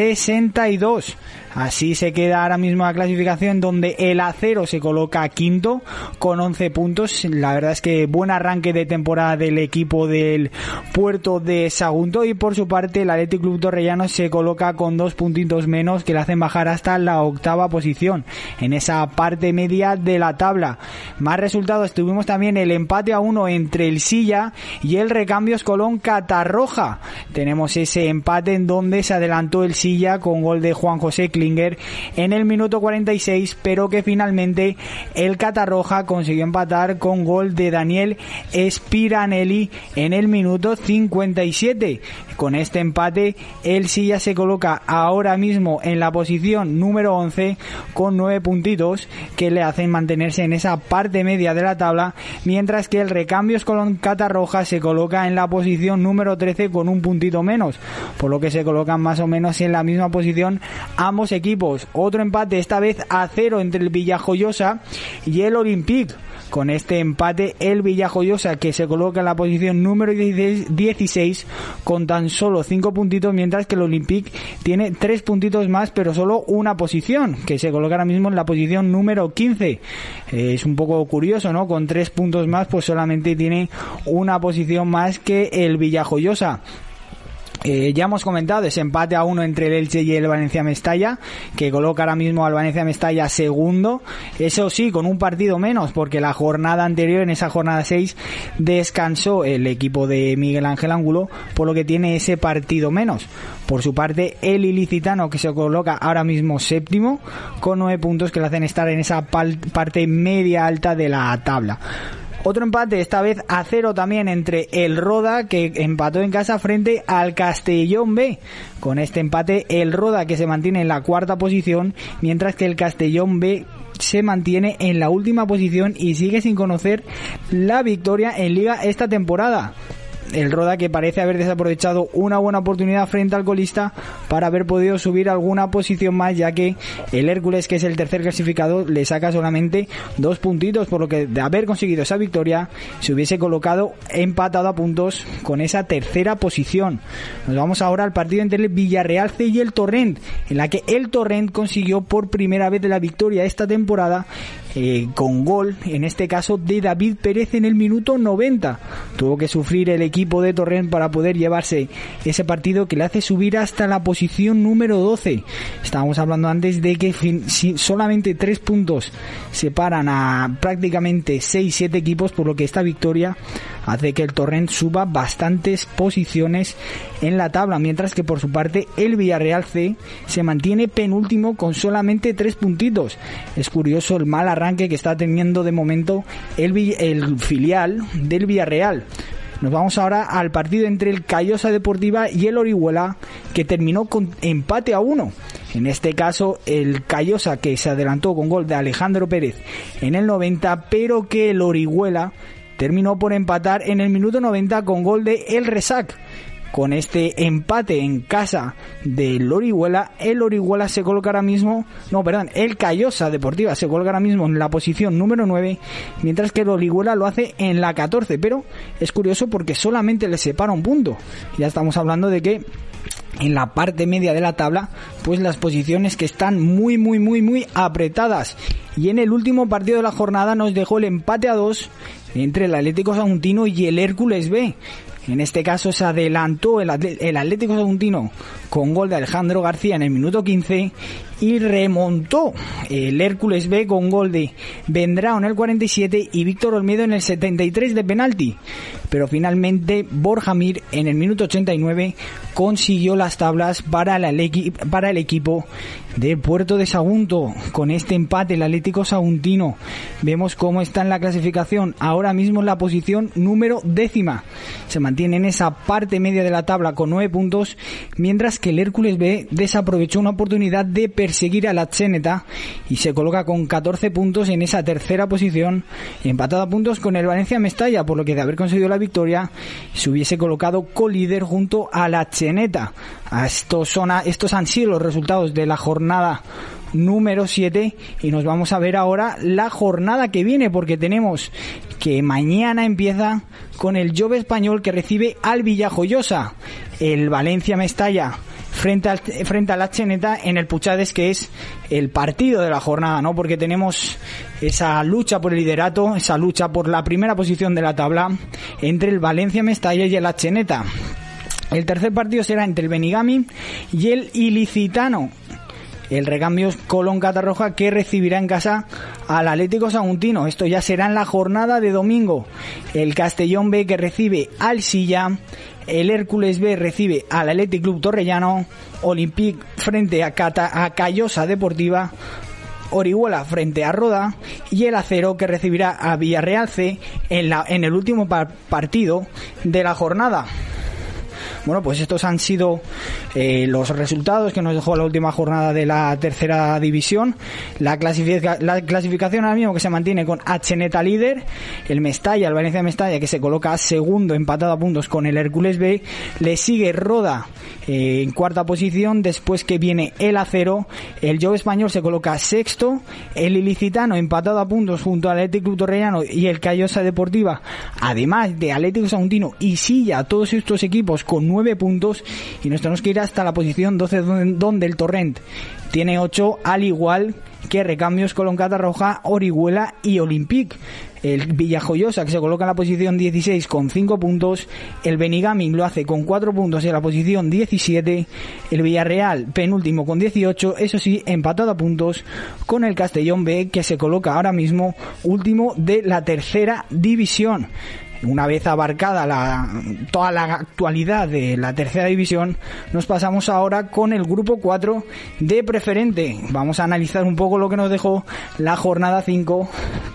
62. Así se queda ahora mismo la clasificación, donde el Acero se coloca quinto con 11 puntos. La verdad es que buen arranque de temporada del equipo del Puerto de Sagunto, y por su parte el Athletic Club Torrellano se coloca con 2 puntitos menos que le hacen bajar hasta la octava posición en esa parte media de la tabla. Más resultados: tuvimos también el empate a 1 entre el Silla y el Recambios Colón Catarroja. Tenemos ese empate en donde se adelantó el Silla con gol de Juan José Klinger en el minuto 46, pero que finalmente el Catarroja consiguió empatar con gol de Daniel Spiranelli en el minuto 57. Con este empate el Silla se coloca ahora mismo en la posición número 11 con 9 puntitos que le hacen mantenerse en esa parte media de la tabla, mientras que el Recambios con Catarroja se coloca en la posición número 13 con un puntito menos, por lo que se colocan más o menos en la misma posición ambos equipos. Otro empate, esta vez a 0 entre el Villajoyosa y el Olympique. Con este empate el Villajoyosa, que se coloca en la posición número 16 con tan solo 5 puntitos, mientras que el Olympique tiene 3 puntitos más pero solo una posición, que se coloca ahora mismo en la posición número 15. Es un poco curioso, ¿no? Con 3 puntos más pues solamente tiene una posición más que el Villajoyosa. Ya hemos comentado ese empate a 1 entre el Elche y el Valencia Mestalla, que coloca ahora mismo al Valencia Mestalla segundo, eso sí, con un partido menos, porque la jornada anterior, en esa jornada 6, descansó el equipo de Miguel Ángel Ángulo, por lo que tiene ese partido menos. Por su parte, el Ilicitano, que se coloca ahora mismo séptimo, con 9 puntos que le hacen estar en esa parte media alta de la tabla. Otro empate, esta vez a 0 también entre el Roda, que empató en casa frente al Castellón B. Con este empate, el Roda, que se mantiene en la cuarta posición, mientras que el Castellón B se mantiene en la última posición y sigue sin conocer la victoria en Liga esta temporada. El Roda, que parece haber desaprovechado una buena oportunidad frente al colista para haber podido subir alguna posición más, ya que el Hércules, que es el tercer clasificado, le saca solamente 2 puntitos, por lo que de haber conseguido esa victoria se hubiese colocado empatado a puntos con esa tercera posición. Nos vamos ahora al partido entre el Villarreal C y el Torrent, en la que el Torrent consiguió por primera vez la victoria esta temporada, con gol, en este caso de David Pérez en el minuto 90. Tuvo que sufrir el equipo de Torrent para poder llevarse ese partido, que le hace subir hasta la posición número 12. Estábamos hablando antes de que solamente 3 puntos separan a prácticamente 6-7 equipos, por lo que esta victoria hace que el Torrent suba bastantes posiciones en la tabla, mientras que por su parte el Villarreal C se mantiene penúltimo con solamente 3 puntitos. Es curioso el mal arranque que está teniendo de momento el filial del Villarreal. Nos vamos ahora al partido entre el Callosa Deportiva y el Orihuela, que terminó con empate a 1. En este caso el Callosa, que se adelantó con gol de Alejandro Pérez en el 90, pero que el Orihuela terminó por empatar en el minuto 90 con gol de El Resac. Con este empate en casa del Orihuela, el Orihuela se coloca ahora mismo, el Callosa Deportiva se coloca ahora mismo en la posición número 9, mientras que el Orihuela lo hace en la 14, pero es curioso porque solamente le separa un punto. Ya estamos hablando de que en la parte media de la tabla, pues las posiciones que están muy apretadas. Y en el último partido de la jornada nos dejó el empate a 2 entre el Atlético Saguntino y el Hércules B. En este caso se adelantó el Atlético Saguntino con gol de Alejandro García en el minuto 15 y remontó el Hércules B con gol de Vendrao en el 47 y Víctor Olmedo en el 73 de penalti. Pero finalmente Borja Mir en el minuto 89 consiguió las tablas para el equipo de Puerto de Sagunto. Con este empate el Atlético Saguntino vemos cómo está en la clasificación, ahora mismo en la posición número 10ª. Se mantiene en esa parte media de la tabla con 9 puntos, mientras que el Hércules B desaprovechó una oportunidad de perseguir a la Cheneta y se coloca con 14 puntos en esa tercera posición, empatado a puntos con el Valencia Mestalla, por lo que de haber conseguido la victoria se hubiese colocado colíder junto a la Cheneta. Estos han sido los resultados de la jornada número 7 y nos vamos a ver ahora la jornada que viene, porque tenemos que mañana empieza con el Jove Español, que recibe al Villajoyosa, el Valencia Mestalla frente a la Cheneta en el Puchades, que es el partido de la jornada, ¿no? Porque tenemos esa lucha por el liderato, esa lucha por la primera posición de la tabla entre el Valencia Mestalla y el Cheneta. El tercer partido será entre el Benigami y el Ilicitano. el Recambios Colón Catarroja, que recibirá en casa al Atlético Saguntino. Esto ya será en la jornada de domingo. El Castellón B, que recibe al Silla. El Hércules B recibe al Athletic Club Torrellano. Olympique frente a Callosa Deportiva. Orihuela frente a Roda, y el Acero, que recibirá a Villarreal C en el último partido de la jornada. Bueno, pues estos han sido los resultados que nos dejó la última jornada de la tercera división. La clasificación ahora mismo, que se mantiene con HNeta líder, el Mestalla, el Valencia Mestalla, que se coloca segundo empatado a puntos con el Hércules B, le sigue Roda en cuarta posición, después que viene el Acero, el Jove Español se coloca sexto, el Ilicitano empatado a puntos junto al Athletic Club Torrellano y el Callosa Deportiva, además de Atlético Saguntino y Silla, todos estos equipos con 9 puntos, y nos tenemos que ir hasta la posición 12, donde el Torrent tiene 8, al igual que Recambios, Colón Catarroja, Orihuela y Olympique. El Villajoyosa, que se coloca en la posición 16 con 5 puntos, el Benigamín lo hace con 4 puntos en la posición 17, el Villarreal penúltimo con 18, eso sí, empatado a puntos con el Castellón B, que se coloca ahora mismo último de la tercera división. Una vez abarcada toda la actualidad de la tercera división, nos pasamos ahora con el grupo 4 de preferente. Vamos a analizar un poco lo que nos dejó la jornada 5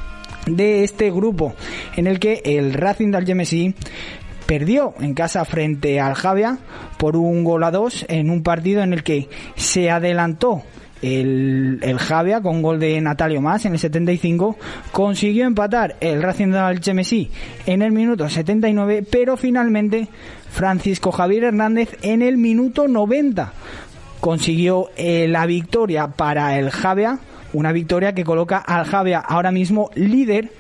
de este grupo, en el que el Racing de Algemesí perdió en casa frente al Javia por 1-2 en un partido en el que se adelantó el Javia con gol de Natalio Mas en el 75, consiguió empatar el Racing de Algemesí en el minuto 79, pero finalmente Francisco Javier Hernández en el minuto 90 consiguió la victoria para el Javia, una victoria que coloca al Javia ahora mismo líder,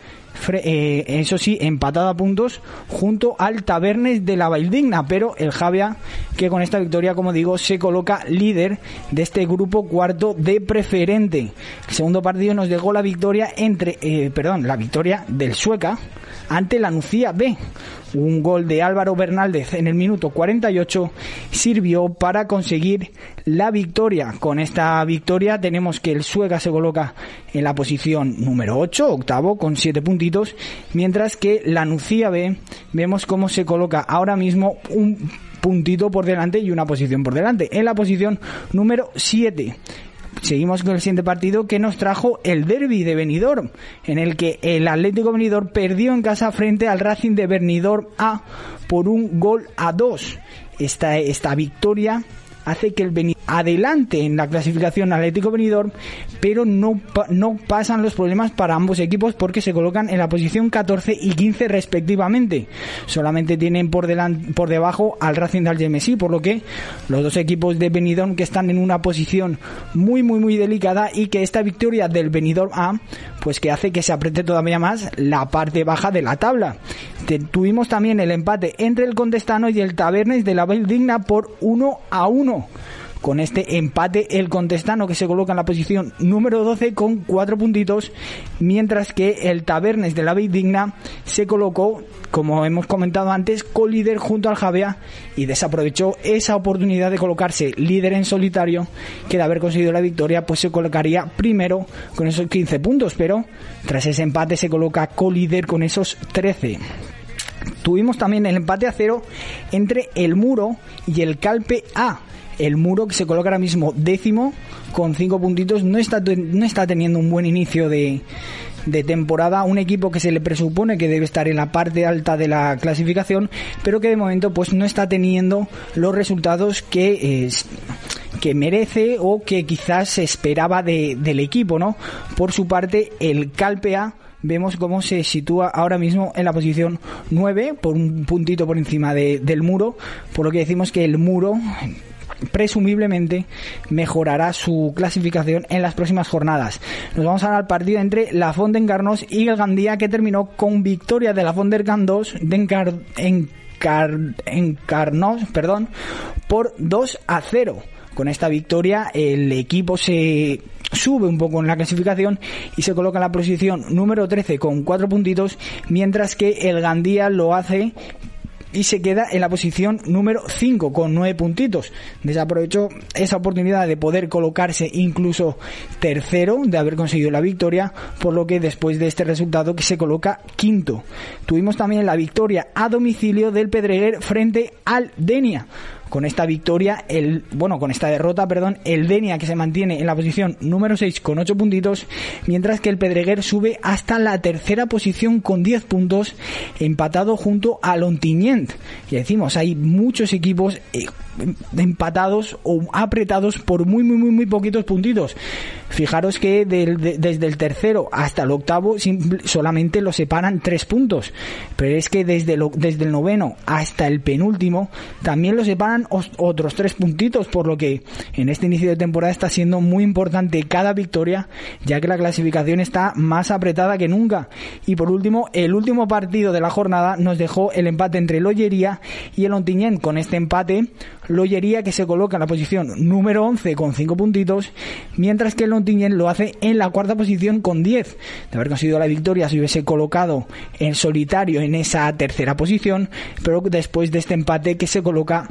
eso sí, empatado a puntos junto al Tabernes de la Valldigna, pero el Javia, que con esta victoria, como digo, se coloca líder de este grupo cuarto de preferente. El segundo partido nos dejó la victoria la victoria del Sueca ante la Nucía B. Un gol de Álvaro Bernaldez en el minuto 48 sirvió para conseguir la victoria. Con esta victoria tenemos que el Sueca se coloca en la posición número 8, octavo, con 7 puntitos, mientras que la Nucía B vemos cómo se coloca ahora mismo un puntito por delante y una posición por delante, en la posición número 7. Seguimos con el siguiente partido, que nos trajo el derbi de Benidorm, en el que el Atlético Benidorm perdió en casa frente al Racing de Benidorm A por 1-2. Esta victoria hace que el Benidorm adelante en la clasificación Atlético Benidorm, pero no pasan los problemas para ambos equipos, porque se colocan en la posición 14 y 15 respectivamente. Solamente tienen por debajo al Racing de Algemesí, por lo que los dos equipos de Benidorm, que están en una posición muy muy muy delicada, y que esta victoria del Benidorm A pues que hace que se apriete todavía más la parte baja de la tabla. Tuvimos también el empate entre el Contestano y el Tabernes de la Valldigna por 1-1. Con este empate, el Contestano, que se coloca en la posición número 12 con 4 puntitos, mientras que el Tabernes de la Valldigna se colocó, como hemos comentado antes, colíder junto al Javia, y desaprovechó esa oportunidad de colocarse líder en solitario, que de haber conseguido la victoria pues se colocaría primero con esos 15 puntos, pero tras ese empate se coloca colíder con esos 13. Tuvimos también el empate a 0 entre el Muro y el Calpe A. El Muro, que se coloca ahora mismo décimo con 5 puntitos, no está teniendo un buen inicio de temporada, un equipo que se le presupone que debe estar en la parte alta de la clasificación, pero que de momento pues no está teniendo los resultados que merece o que quizás se esperaba del equipo, ¿no? Por su parte, el Calpe A vemos cómo se sitúa ahora mismo en la posición 9, por un puntito por encima del Muro, por lo que decimos que el Muro presumiblemente mejorará su clasificación en las próximas jornadas. Nos vamos ahora al partido entre la Font d'Encarnós y el Gandía, que terminó con victoria de la Font d'Encarnós por 2-0. Con esta victoria el equipo se sube un poco en la clasificación y se coloca en la posición número 13 con 4 puntitos, mientras que el Gandía lo hace y se queda en la posición número 5 con 9 puntitos. Desaprovechó esa oportunidad de poder colocarse incluso tercero, de haber conseguido la victoria, por lo que después de este resultado que se coloca quinto. Tuvimos también la victoria a domicilio del Pedreguer frente al Denia. Con esta victoria, con esta derrota, el Denia, que se mantiene en la posición número 6 con 8 puntitos, mientras que el Pedreguer sube hasta la tercera posición con 10 puntos, empatado junto al Ontinyent. Y decimos, hay muchos equipos empatados o apretados por muy poquitos puntitos. Fijaros que desde el tercero hasta el octavo solamente los separan 3 puntos, pero es que desde el noveno hasta el penúltimo también los separan otros 3 puntitos, por lo que en este inicio de temporada está siendo muy importante cada victoria, ya que la clasificación está más apretada que nunca. Y por último, el último partido de la jornada nos dejó el empate entre el Ollería y el Ontinyent. Con este empate, Ollería, que se coloca en la posición número 11 con 5 puntitos, mientras que el Ontinyent lo hace en la cuarta posición con 10. De haber conseguido la victoria se hubiese colocado en solitario en esa tercera posición, pero después de este empate que se coloca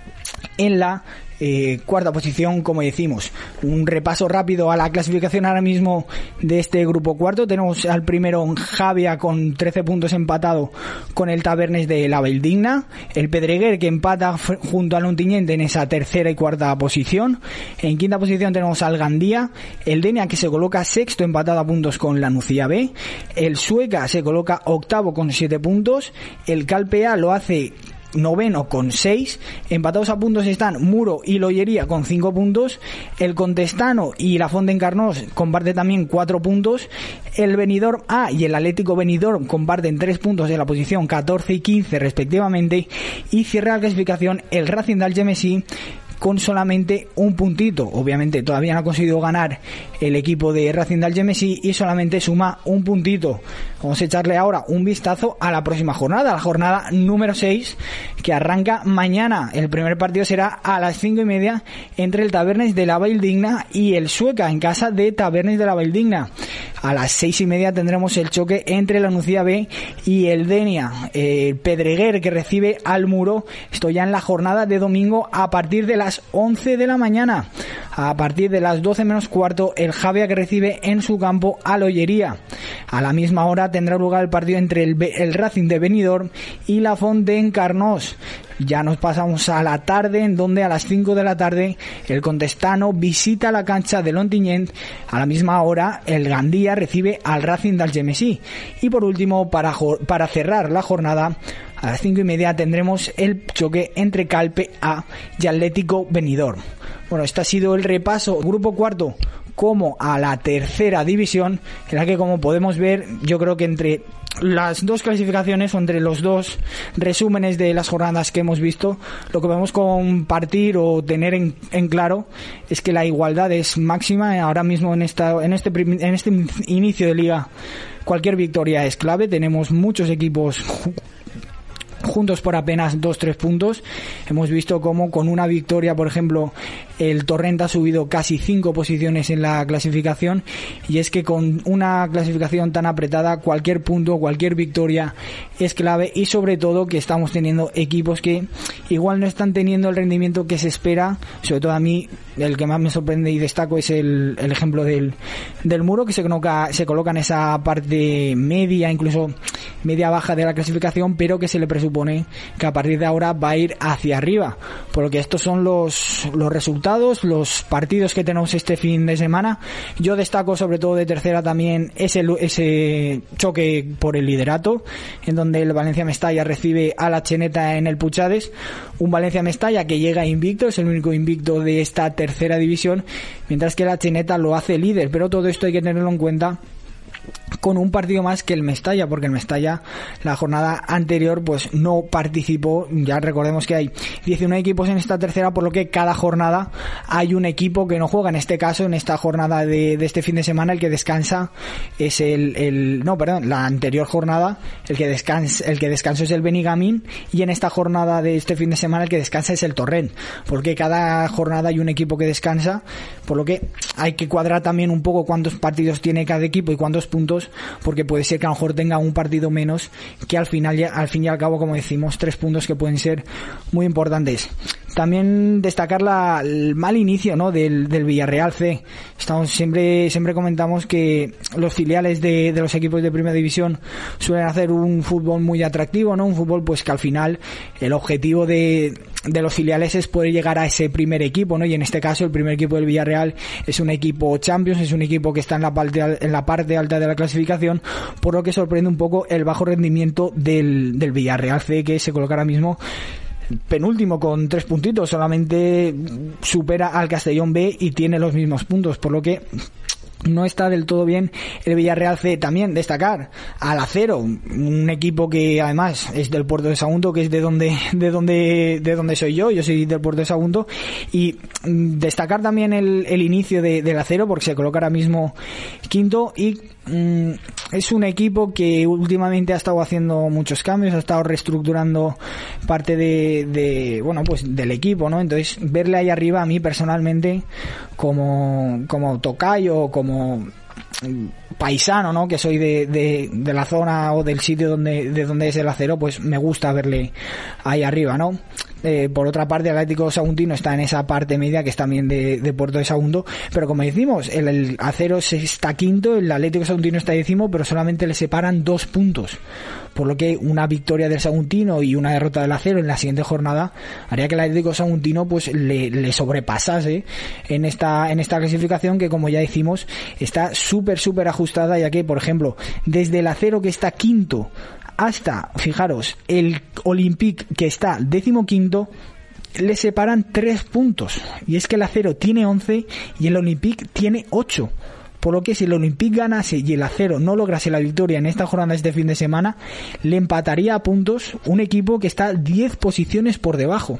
en la cuarta posición, como decimos. Un repaso rápido a la clasificación ahora mismo de este grupo cuarto. Tenemos al primero Javia con 13 puntos, empatado con el Tabernes de la Valldigna. El Pedreguer, que empata junto al Ontinyent en esa tercera y cuarta posición. En quinta posición tenemos al Gandía. El Denia, que se coloca sexto, empatado a puntos con la Nucía B. El Sueca se coloca octavo con 7 puntos. El Calpe A lo hace noveno con 6, empatados a puntos están Muro y Lollería con 5 puntos, el Contestano y la Fontencarnós comparte también 4 puntos, el Benidorm A y el Atlético Benidorm comparten 3 puntos en la posición 14 y 15 respectivamente, y cierra la clasificación el Racing d'Algemesí con solamente un puntito. Obviamente todavía no ha conseguido ganar el equipo de Racing d'Algemesí y solamente suma un puntito. Vamos a echarle ahora un vistazo a la próxima jornada, la jornada número 6, que arranca mañana. El primer partido será a las 5:30 entre el Tabernes de la Valldigna y el Sueca, en casa de Tabernes de la Valldigna. A las 6:30 tendremos el choque entre la Nucía B y el Denia. El Pedreguer, que recibe al Muro. Esto ya en la jornada de domingo a partir de las 11 de la mañana. A partir de las 12 menos cuarto, el Javia, que recibe en su campo al Ollería. A la misma hora tendrá lugar el partido entre el Racing de Benidorm y la Fontencarnós. Ya nos pasamos a la tarde, en donde a las 5 de la tarde el Contestano visita la cancha del Ontinyent. A la misma hora el Gandía recibe al Racing d'Algemesí. Y por último, para cerrar la jornada, a las 5:30 tendremos el choque entre Calpe A y Atlético Benidorm. Bueno, este ha sido el repaso grupo cuarto como a la tercera división, en la que, como podemos ver, yo creo que entre las dos clasificaciones o entre los dos resúmenes de las jornadas que hemos visto, lo que podemos compartir o tener en claro es que la igualdad es máxima ahora mismo en este inicio de liga. Cualquier victoria es clave. Tenemos muchos equipos juntos por apenas 2-3 puntos. Hemos visto cómo con una victoria, por ejemplo, el Torrent ha subido casi 5 posiciones en la clasificación, y es que con una clasificación tan apretada, cualquier punto, cualquier victoria es clave, y sobre todo que estamos teniendo equipos que igual no están teniendo el rendimiento que se espera. Sobre todo a mí, el que más me sorprende y destaco es el ejemplo del Muro, que se coloca en esa parte media, incluso media baja de la clasificación, pero que se le presupone que a partir de ahora va a ir hacia arriba. Por lo que estos son los resultados, los partidos que tenemos este fin de semana. Yo destaco sobre todo de tercera también ese choque por el liderato, en donde el Valencia Mestalla recibe a la Cheneta en el Puchades. Un Valencia Mestalla que llega invicto, es el único invicto de esta tercera división, mientras que la Cheneta lo hace líder. Pero todo esto hay que tenerlo en cuenta con un partido más que el Mestalla, porque el Mestalla la jornada anterior pues no participó. Ya recordemos que hay 19 equipos en esta tercera, por lo que cada jornada hay un equipo que no juega. En este caso, en esta jornada de este fin de semana, el que descansa es la anterior jornada el que descansa es el Benigàmin, y en esta jornada de este fin de semana el que descansa es el Torrent, porque cada jornada hay un equipo que descansa, por lo que hay que cuadrar también un poco cuántos partidos tiene cada equipo y cuántos puntos, puntos, porque puede ser que a lo mejor tenga un partido menos, que al fin y al cabo, como decimos, 3 puntos que pueden ser muy importantes. También destacar el mal inicio, ¿no?, del Villarreal C. Siempre comentamos que los filiales de los equipos de primera división suelen hacer un fútbol muy atractivo, ¿no? Un fútbol pues que al final el objetivo de los filiales es poder llegar a ese primer equipo, ¿no? Y en este caso el primer equipo del Villarreal es un equipo Champions, es un equipo que está en la parte alta de la clasificación, por lo que sorprende un poco el bajo rendimiento del Villarreal C, que se coloca ahora mismo penúltimo con 3 puntitos, solamente supera al Castellón B y tiene los mismos puntos, por lo que no está del todo bien el Villarreal C. También destacar al Acero, un equipo que además es del Puerto de Sagunto, que es de donde soy yo soy del Puerto de Sagunto, y destacar también el inicio del Acero, porque se coloca ahora mismo quinto, y es un equipo que últimamente ha estado haciendo muchos cambios, ha estado reestructurando parte del equipo, ¿no? Entonces verle ahí arriba, a mí personalmente, como tocayo, como paisano, ¿no?, que soy de la zona o del sitio de donde es el Acero, pues me gusta verle ahí arriba, ¿no? Por otra parte, el Atlético Saguntino está en esa parte media, que es también de Puerto de Sagunto, pero como decimos, el Acero está quinto, el Atlético Saguntino está décimo, pero solamente le separan 2 puntos, por lo que una victoria del Saguntino y una derrota del Acero en la siguiente jornada haría que el Atlético Saguntino pues le sobrepasase en esta clasificación, que, como ya decimos, está súper ajustada, ya que, por ejemplo, desde el Acero, que está quinto, hasta, fijaros, el Olympique, que está 15º, le separan 3 puntos, y es que el Acero tiene 11 y el Olympique tiene 8, por lo que si el Olympique ganase y el Acero no lograse la victoria en esta jornada, este fin de semana, le empataría a puntos un equipo que está 10 posiciones por debajo.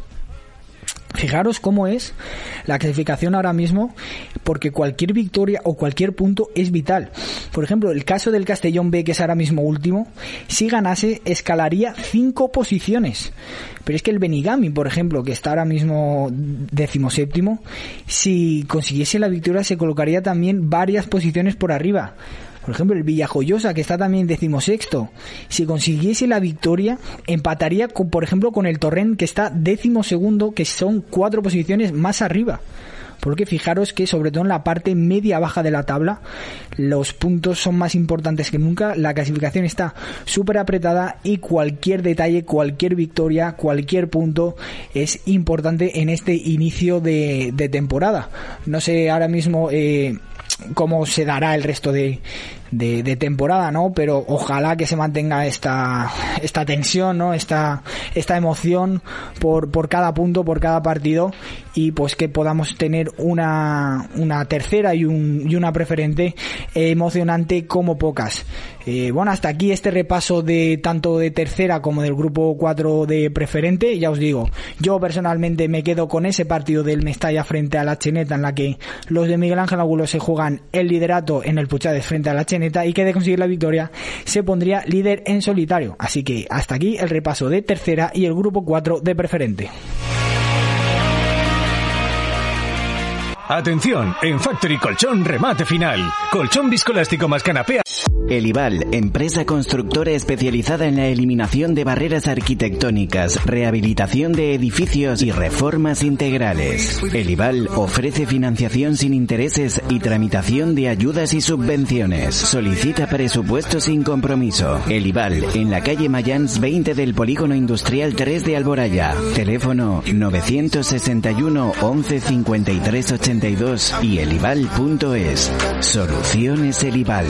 Fijaros cómo es la clasificación ahora mismo, porque cualquier victoria o cualquier punto es vital. Por ejemplo, el caso del Castellón B, que es ahora mismo último, si ganase escalaría 5 posiciones. Pero es que el Benigami, por ejemplo, que está ahora mismo 17º, si consiguiese la victoria se colocaría también varias posiciones por arriba. Por ejemplo, el Villajoyosa, que está también 16º, si consiguiese la victoria, empataría, por ejemplo, con el Torrent, que está 12º, que son 4 posiciones más arriba. Porque fijaros que, sobre todo en la parte media-baja de la tabla, los puntos son más importantes que nunca, la clasificación está súper apretada y cualquier detalle, cualquier victoria, cualquier punto es importante en este inicio de temporada. No sé ahora mismo cómo se dará el resto de temporada, ¿no? Pero ojalá que se mantenga esta tensión, ¿no? Esta emoción por cada punto, por cada partido, y pues que podamos tener una tercera y una preferente emocionante como pocas. Bueno, hasta aquí este repaso de tanto de tercera como del grupo 4 de preferente. Ya os digo, yo personalmente me quedo con ese partido del Mestalla frente a la Cheneta, en la que los de Miguel Ángel Agulo se juegan el liderato en el Puchades frente a la Cheneta, y que de conseguir la victoria se pondría líder en solitario. Así que hasta aquí el repaso de tercera y el grupo 4 de preferente. Atención, en Factory Colchón remate final. Colchón viscoelástico más canapé. Elival, empresa constructora especializada en la eliminación de barreras arquitectónicas, rehabilitación de edificios y reformas integrales. Elival ofrece financiación sin intereses y tramitación de ayudas y subvenciones. Solicita presupuesto sin compromiso. Elival, en la calle Mayans 20 del Polígono Industrial 3 de Alboraya. Teléfono 961 11 53 82 y elival.es. Soluciones Elival.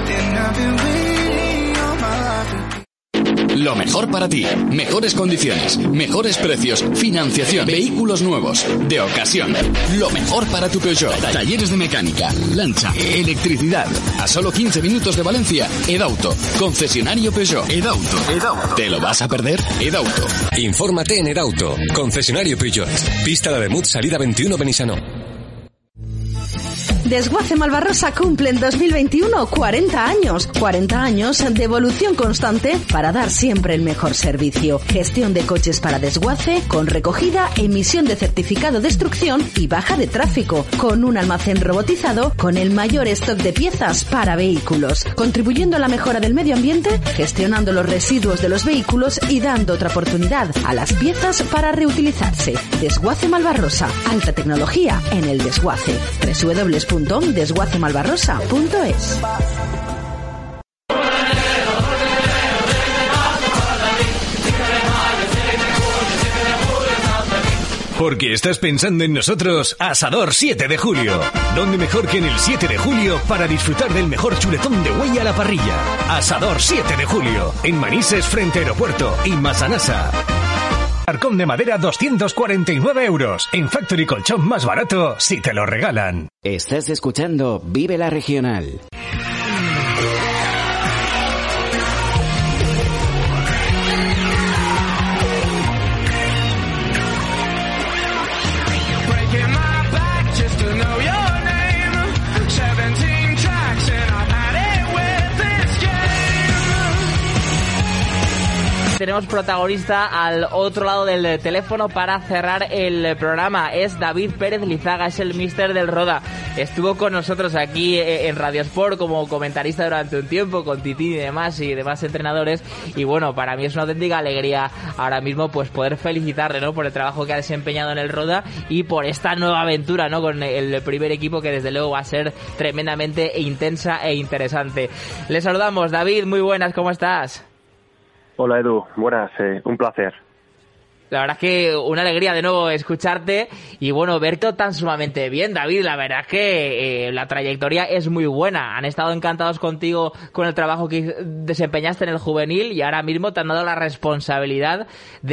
Lo mejor para ti, mejores condiciones, mejores precios, financiación, vehículos nuevos, de ocasión. Lo mejor para tu Peugeot. Talleres de mecánica, lancha, electricidad. A solo 15 minutos de Valencia, Edauto, concesionario Peugeot. Edauto. ¿Te lo vas a perder? Edauto. Infórmate en Edauto, concesionario Peugeot. Pista de Ademuz, salida 21 Benissanó. Desguace Malvarrosa cumple en 2021 40 años. 40 años de evolución constante para dar siempre el mejor servicio. Gestión de coches para desguace, con recogida, emisión de certificado de destrucción y baja de tráfico. Con un almacén robotizado, con el mayor stock de piezas para vehículos. Contribuyendo a la mejora del medio ambiente, gestionando los residuos de los vehículos y dando otra oportunidad a las piezas para reutilizarse. Desguace Malvarrosa. Alta tecnología en el desguace. www.desguacemalvarrosa.es. Porque estás pensando en nosotros, Asador 7 de julio. ¿Dónde mejor que en el 7 de julio para disfrutar del mejor chuletón de buey a la parrilla? Asador 7 de julio, en Manises frente a Aeropuerto y Massanassa. Arcón de madera 249 euros. En Factory Colchón más barato si te lo regalan. Estás escuchando Vive la Regional. Tenemos protagonista al otro lado del teléfono para cerrar el programa. Es David Pérez Lizaga, es el míster del Roda. Estuvo con nosotros aquí en Radio Sport como comentarista durante un tiempo, con Titi y demás entrenadores. Y bueno, para mí es una auténtica alegría ahora mismo pues poder felicitarle, ¿no?, por el trabajo que ha desempeñado en el Roda y por esta nueva aventura, ¿no?, con el primer equipo, que desde luego va a ser tremendamente intensa e interesante. Le saludamos, David, muy buenas, ¿cómo estás? Hola Edu, buenas, un placer. La verdad es que una alegría de nuevo escucharte y bueno, verte tan sumamente bien, David. La verdad es que la trayectoria es muy buena. Han estado encantados contigo con el trabajo que desempeñaste en el juvenil y ahora mismo te han dado la responsabilidad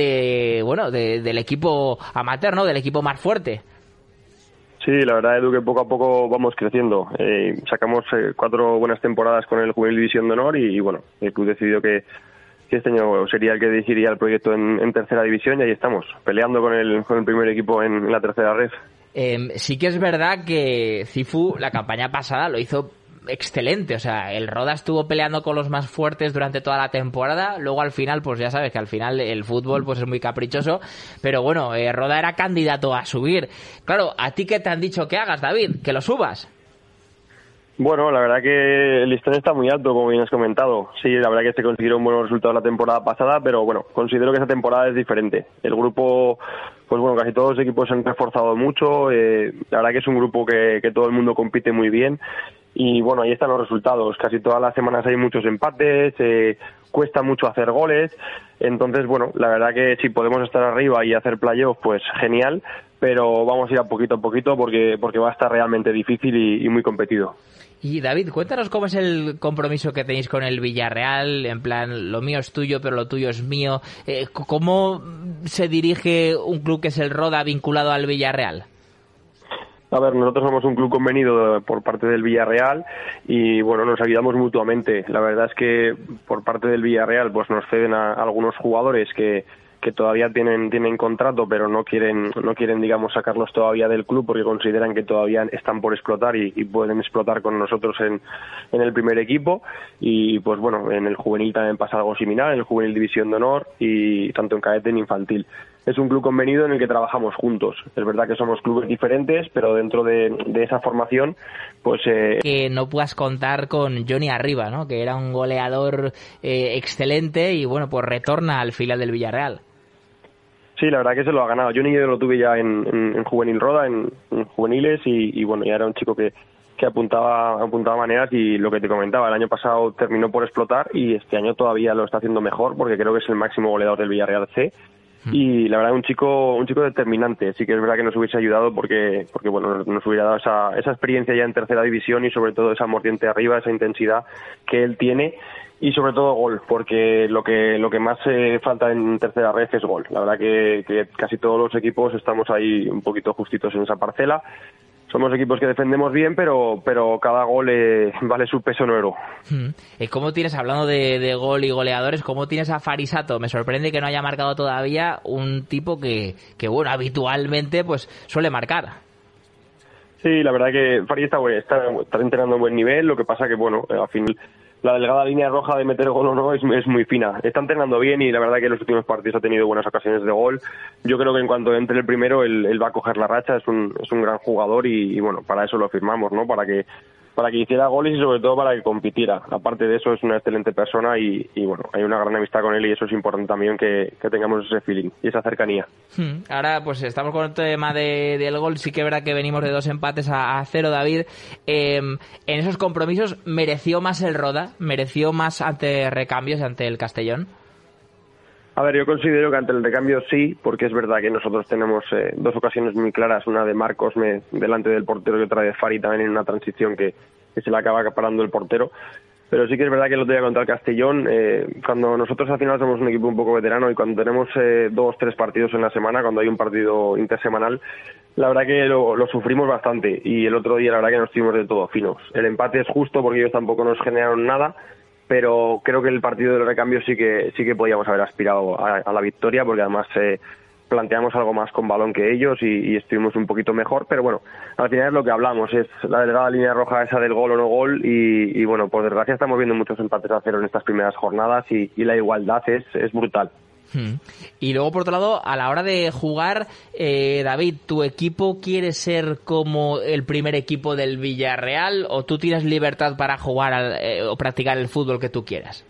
del equipo amateur, ¿no?, del equipo más fuerte. Sí, la verdad, Edu, que poco a poco vamos creciendo. Sacamos 4 buenas temporadas con el Juvenil División de Honor y bueno, el club decidió que este año sería el que dirigiría el proyecto en tercera división y ahí estamos, peleando con el primer equipo en la tercera red. Sí que es verdad que Cifu la campaña pasada lo hizo excelente, o sea, el Roda estuvo peleando con los más fuertes durante toda la temporada, luego al final, pues ya sabes que al final el fútbol pues es muy caprichoso, pero bueno, Roda era candidato a subir. Claro, ¿a ti qué te han dicho que hagas, David? ¿Que lo subas? Bueno, la verdad que el listón está muy alto, como bien has comentado. Sí, la verdad que se consiguieron buenos resultados la temporada pasada, pero bueno, considero que esa temporada es diferente. El grupo, pues bueno, casi todos los equipos se han reforzado mucho. La verdad que es un grupo que todo el mundo compite muy bien. Y bueno, ahí están los resultados. Casi todas las semanas hay muchos empates, cuesta mucho hacer goles. Entonces, bueno, la verdad que si podemos estar arriba y hacer playoff, pues genial. Pero vamos a ir a poquito porque va a estar realmente difícil y muy competido. Y David, cuéntanos cómo es el compromiso que tenéis con el Villarreal, en plan, lo mío es tuyo, pero lo tuyo es mío. ¿Cómo se dirige un club que es el Roda vinculado al Villarreal? A ver, nosotros somos un club convenido por parte del Villarreal y bueno, nos ayudamos mutuamente. La verdad es que por parte del Villarreal pues nos ceden a algunos jugadores que todavía tienen contrato pero no quieren digamos sacarlos todavía del club porque consideran que todavía están por explotar y pueden explotar con nosotros en el primer equipo y pues bueno, en el juvenil también pasa algo similar, en el Juvenil División de Honor y tanto en cadete en infantil. Es un club convenido en el que trabajamos juntos. Es verdad que somos clubes diferentes, pero dentro de esa formación, pues... Que no puedas contar con Johnny Arriba, ¿no?, que era un goleador excelente y bueno, pues retorna al filial del Villarreal. Sí, la verdad que se lo ha ganado. Johnny yo lo tuve ya en Juvenil Roda, en juveniles y bueno, ya era un chico que apuntaba maneras y lo que te comentaba, el año pasado terminó por explotar y este año todavía lo está haciendo mejor porque creo que es el máximo goleador del Villarreal C. Y la verdad un chico determinante. Sí que es verdad que nos hubiese ayudado porque bueno, nos hubiera dado esa experiencia ya en tercera división y sobre todo esa mordiente arriba, esa intensidad que él tiene y sobre todo gol, porque lo que más falta en tercera red es gol. La verdad que casi todos los equipos estamos ahí un poquito justitos en esa parcela. Somos equipos que defendemos bien, pero cada gol vale su peso en oro. ¿Cómo tienes, hablando de gol y goleadores, cómo tienes a Farisato? Me sorprende que no haya marcado todavía un tipo que bueno, habitualmente pues suele marcar. Sí, la verdad que Fari está entrenando a buen nivel, lo que pasa que, bueno, al final la delgada línea roja de meter gol o no es muy fina. Está entrenando bien y la verdad que en los últimos partidos ha tenido buenas ocasiones de gol. Yo creo que en cuanto entre el primero, él va a coger la racha, es un gran jugador y bueno, para eso lo firmamos, ¿no? Para que hiciera goles y sobre todo para que compitiera. Aparte de eso es una excelente persona y bueno, hay una gran amistad con él y eso es importante también que tengamos ese feeling y esa cercanía. Ahora pues estamos con el tema del gol, sí que es verdad que venimos de 2 empates a 0, David. En esos compromisos, ¿mereció más el Roda? ¿Mereció más ante Recambios y ante el Castellón? A ver, yo considero que ante el Recambio sí, porque es verdad que nosotros tenemos 2 ocasiones muy claras, una de Marcos delante del portero y otra de Fari también en una transición que se le acaba acaparando el portero. Pero sí que es verdad que el otro día contra el Castellón, cuando nosotros al final somos un equipo un poco veterano y cuando tenemos 2-3 partidos en la semana, cuando hay un partido intersemanal, la verdad que lo sufrimos bastante y el otro día la verdad que nos tuvimos de todo finos. El empate es justo porque ellos tampoco nos generaron nada, pero creo que el partido del Recambio sí que podíamos haber aspirado a la victoria porque además planteamos algo más con balón que ellos y estuvimos un poquito mejor, pero bueno, al final es lo que hablamos, es la delgada línea roja esa del gol o no gol y bueno, por desgracia estamos viendo muchos empates a 0 en estas primeras jornadas y la igualdad es brutal. Y luego, por otro lado, a la hora de jugar, David, ¿tu equipo quiere ser como el primer equipo del Villarreal o tú tienes libertad para jugar o practicar el fútbol que tú quieras?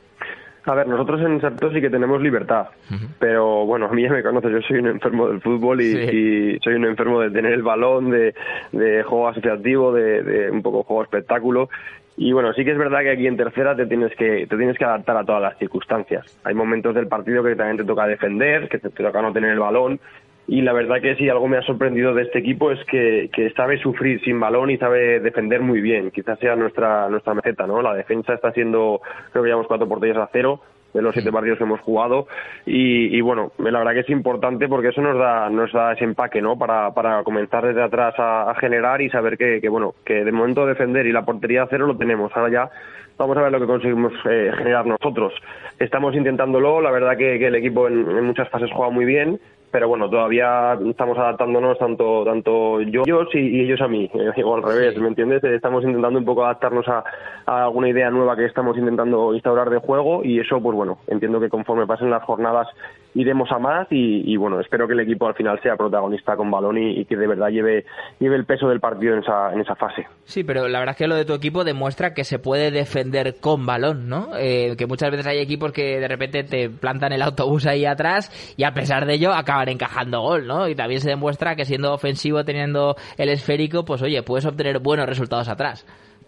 A ver, nosotros en Sartor sí que tenemos libertad, pero bueno, a mí ya me conoces, yo soy un enfermo del fútbol y soy un enfermo de tener el balón, de juego asociativo, de un poco juego espectáculo. Y bueno, sí que es verdad que aquí en tercera te tienes que adaptar a todas las circunstancias. Hay momentos del partido que también te toca defender, que te toca no tener el balón. Y la verdad que sí, algo me ha sorprendido de este equipo es que sabe sufrir sin balón y sabe defender muy bien. Quizás sea nuestra meseta, ¿no? La defensa está siendo, creo que llevamos 4 porterías a 0 de los 7 partidos que hemos jugado y bueno, la verdad que es importante porque eso nos da ese empaque, ¿no? Para comenzar desde atrás a generar y saber que bueno, que de momento defender y la portería a 0 lo tenemos. Ahora ya vamos a ver lo que conseguimos generar nosotros. Estamos intentándolo, la verdad que el equipo en muchas fases juega muy bien, pero bueno, todavía estamos adaptándonos tanto yo y ellos a mí, o al revés, ¿me entiendes? Estamos intentando un poco adaptarnos a alguna idea nueva que estamos intentando instaurar de juego y eso, pues bueno, entiendo que conforme pasen las jornadas iremos a más y bueno, espero que el equipo al final sea protagonista con balón y que de verdad lleve el peso del partido en esa fase. Sí, pero la verdad es que lo de tu equipo demuestra que se puede defender con balón, ¿no? Que muchas veces hay equipos que de repente te plantan el autobús ahí atrás y a pesar de ello acaban encajando gol, ¿no? Y también se demuestra que siendo ofensivo, teniendo el esférico, pues oye, puedes obtener buenos resultados atrás.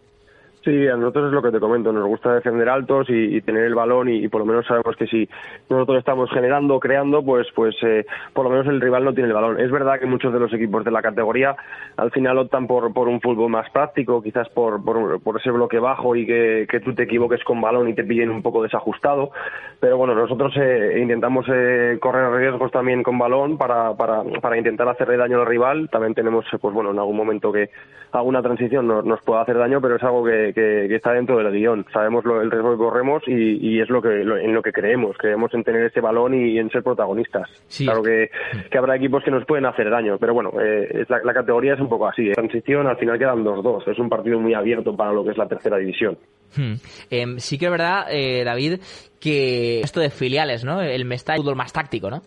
Sí, a nosotros es lo que te comento, nos gusta defender altos y tener el balón y por lo menos sabemos que si nosotros estamos generando, creando, pues por lo menos el rival no tiene el balón. Es verdad que muchos de los equipos de la categoría al final optan por un fútbol más práctico, quizás por ese bloque bajo y que tú te equivoques con balón y te pillen un poco desajustado, pero bueno, nosotros intentamos correr riesgos también con balón para intentar hacerle daño al rival. También tenemos, pues bueno, en algún momento que alguna transición nos pueda hacer daño, pero es algo que está dentro del guión. Sabemos el riesgo que corremos y es en lo que creemos en tener ese balón y en ser protagonistas. Sí. Claro que habrá equipos que nos pueden hacer daño, pero bueno, la categoría es un poco así. Transición, al final quedan 2-2, es un partido muy abierto para lo que es la tercera división. Sí que es verdad, David, que esto de filiales, ¿no? El Mestalla es fútbol más táctico, ¿no?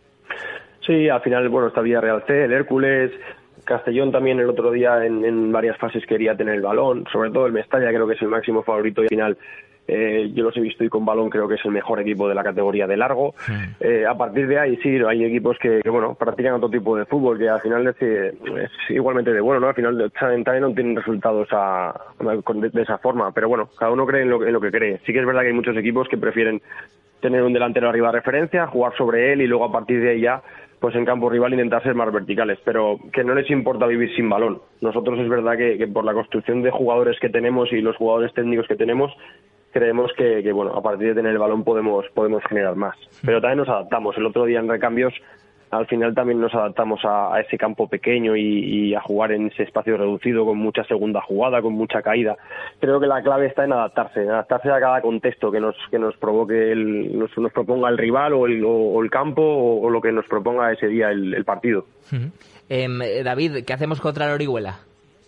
Sí, al final, bueno, está Villarreal C, el Hércules, Castellón también el otro día en varias fases quería tener el balón, sobre todo el Mestalla creo que es el máximo favorito y al final yo los he visto y con balón creo que es el mejor equipo de la categoría de largo. A partir de ahí sí, hay equipos que bueno, practican otro tipo de fútbol que al final es igualmente de bueno, ¿no? Al final también no tienen resultados de esa forma, pero bueno, cada uno cree en lo que cree. Sí que es verdad que hay muchos equipos que prefieren tener un delantero arriba de referencia, jugar sobre él y luego a partir de ahí ya pues en campo rival intentar ser más verticales, pero que no les importa vivir sin balón. Nosotros es verdad que por la construcción de jugadores que tenemos y los jugadores técnicos que tenemos, creemos que bueno, a partir de tener el balón podemos generar más. Pero también nos adaptamos. El otro día en recambios, al final también nos adaptamos a ese campo pequeño y a jugar en ese espacio reducido con mucha segunda jugada, con mucha caída. Creo que la clave está en adaptarse a cada contexto que nos provoque nos proponga el rival o el campo o lo que nos proponga ese día el partido. David, ¿qué hacemos contra el Orihuela?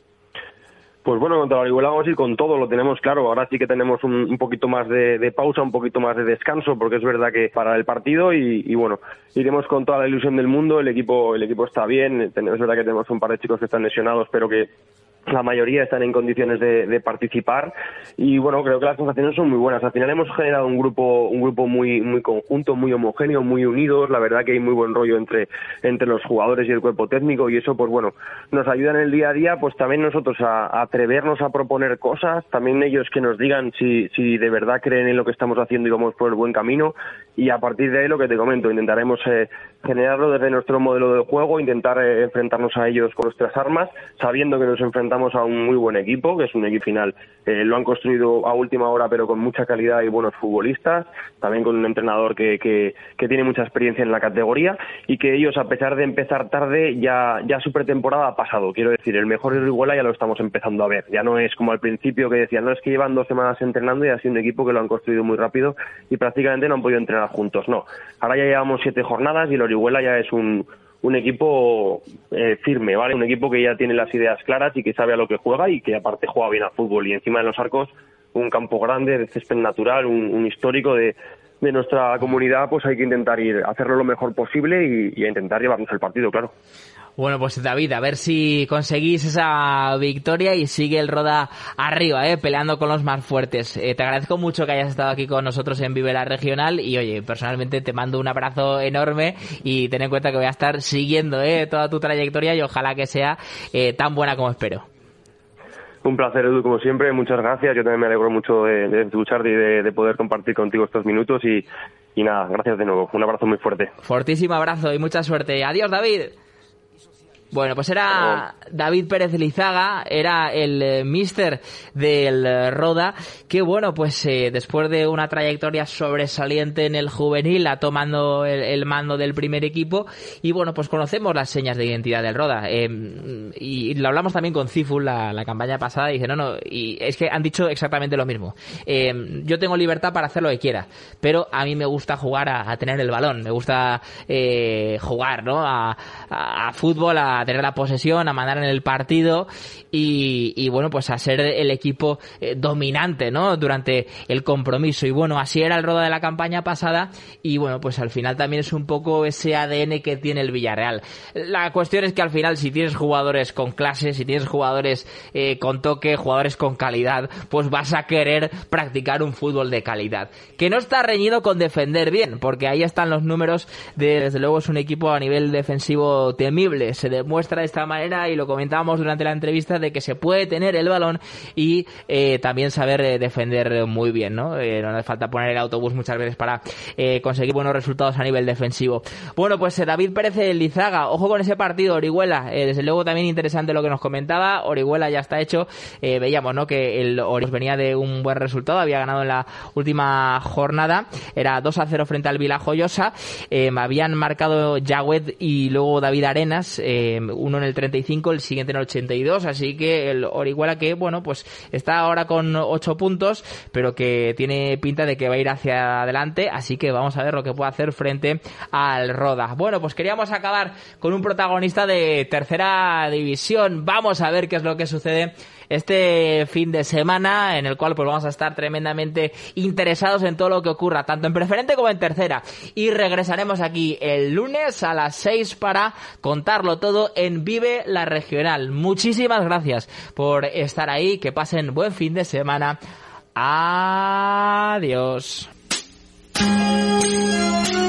Pues bueno, contra la Orihuela vamos a ir con todo, lo tenemos claro. Ahora sí que tenemos un poquito más de pausa, un poquito más de descanso, porque es verdad que para el partido y bueno, iremos con toda la ilusión del mundo. El equipo está bien, es verdad que tenemos un par de chicos que están lesionados, pero que la mayoría están en condiciones de participar y bueno, creo que las sensaciones son muy buenas. Al final hemos generado un grupo muy conjunto, muy homogéneo, muy unidos. La verdad que hay muy buen rollo entre los jugadores y el cuerpo técnico y eso pues bueno, nos ayuda en el día a día, pues también nosotros a atrevernos a proponer cosas, también ellos que nos digan si de verdad creen en lo que estamos haciendo y vamos por el buen camino, y a partir de ahí lo que te comento, intentaremos generarlo desde nuestro modelo de juego, intentar enfrentarnos a ellos con nuestras armas, sabiendo que nos enfrentamos a un muy buen equipo, que es un equipo final, lo han construido a última hora pero con mucha calidad y buenos futbolistas, también con un entrenador que tiene mucha experiencia en la categoría, y que ellos, a pesar de empezar tarde, ya su pretemporada ha pasado. Quiero decir, el mejor Orihuela ya lo estamos empezando a ver, ya no es como al principio que decían, no, es que llevan 2 semanas entrenando y ha sido un equipo que lo han construido muy rápido y prácticamente no han podido entrenar juntos. No, ahora ya llevamos 7 jornadas y el Orihuela ya es un equipo firme, ¿vale? Un equipo que ya tiene las ideas claras y que sabe a lo que juega y que aparte juega bien al fútbol. Y encima de los arcos, un campo grande, de césped natural, un histórico de nuestra comunidad, pues hay que intentar hacerlo lo mejor posible y a intentar llevarnos el partido, claro. Bueno, pues David, a ver si conseguís esa victoria y sigue el Roda arriba, peleando con los más fuertes. Te agradezco mucho que hayas estado aquí con nosotros en Vive la Regional y, oye, personalmente te mando un abrazo enorme y ten en cuenta que voy a estar siguiendo toda tu trayectoria y ojalá que sea tan buena como espero. Un placer, Edu, como siempre, muchas gracias. Yo también me alegro mucho de escucharte y de poder compartir contigo estos minutos y nada, gracias de nuevo. Un abrazo muy fuerte. Fortísimo abrazo y mucha suerte. Adiós, David. Bueno, pues era David Pérez Lizaga, era el míster del Roda, que bueno, pues después de una trayectoria sobresaliente en el juvenil, ha tomado el mando del primer equipo y bueno, pues conocemos las señas de identidad del Roda. Y lo hablamos también con Cifu la campaña pasada y dice, no, y es que han dicho exactamente lo mismo. Yo tengo libertad para hacer lo que quiera, pero a mí me gusta jugar a tener el balón, me gusta jugar, ¿no? A fútbol, a tener la posesión, a mandar en el partido y bueno, pues a ser el equipo dominante, ¿no? Durante el compromiso. Y bueno, así era el Roda de la campaña pasada y bueno, pues al final también es un poco ese ADN que tiene el Villarreal. La cuestión es que al final, si tienes jugadores con clase, si tienes jugadores con toque, jugadores con calidad, pues vas a querer practicar un fútbol de calidad. Que no está reñido con defender bien, porque ahí están los números desde luego es un equipo a nivel defensivo temible. Se demuestra de esta manera y lo comentábamos durante la entrevista de que se puede tener el balón y también saber defender muy bien, ¿no? No hace falta poner el autobús muchas veces para conseguir buenos resultados a nivel defensivo. Bueno, pues David Pérez Lizaga, ojo con ese partido, Orihuela, desde luego también interesante lo que nos comentaba. Orihuela ya está hecho, veíamos, ¿no? Que el Orihuela venía de un buen resultado, había ganado en la última jornada, era 2-0 frente al Vilajoyosa, habían marcado Yagüed y luego David Arenas, uno en el 35, el siguiente en el 82, así que el Orihuela que, bueno, pues está ahora con 8 puntos, pero que tiene pinta de que va a ir hacia adelante, así que vamos a ver lo que puede hacer frente al Roda. Bueno, pues queríamos acabar con un protagonista de tercera división, vamos a ver qué es lo que sucede este fin de semana, en el cual pues vamos a estar tremendamente interesados en todo lo que ocurra, tanto en preferente como en tercera, y regresaremos aquí el lunes a las 6 para contarlo todo en Vive la Regional. Muchísimas gracias por estar ahí, que pasen buen fin de semana. Adiós.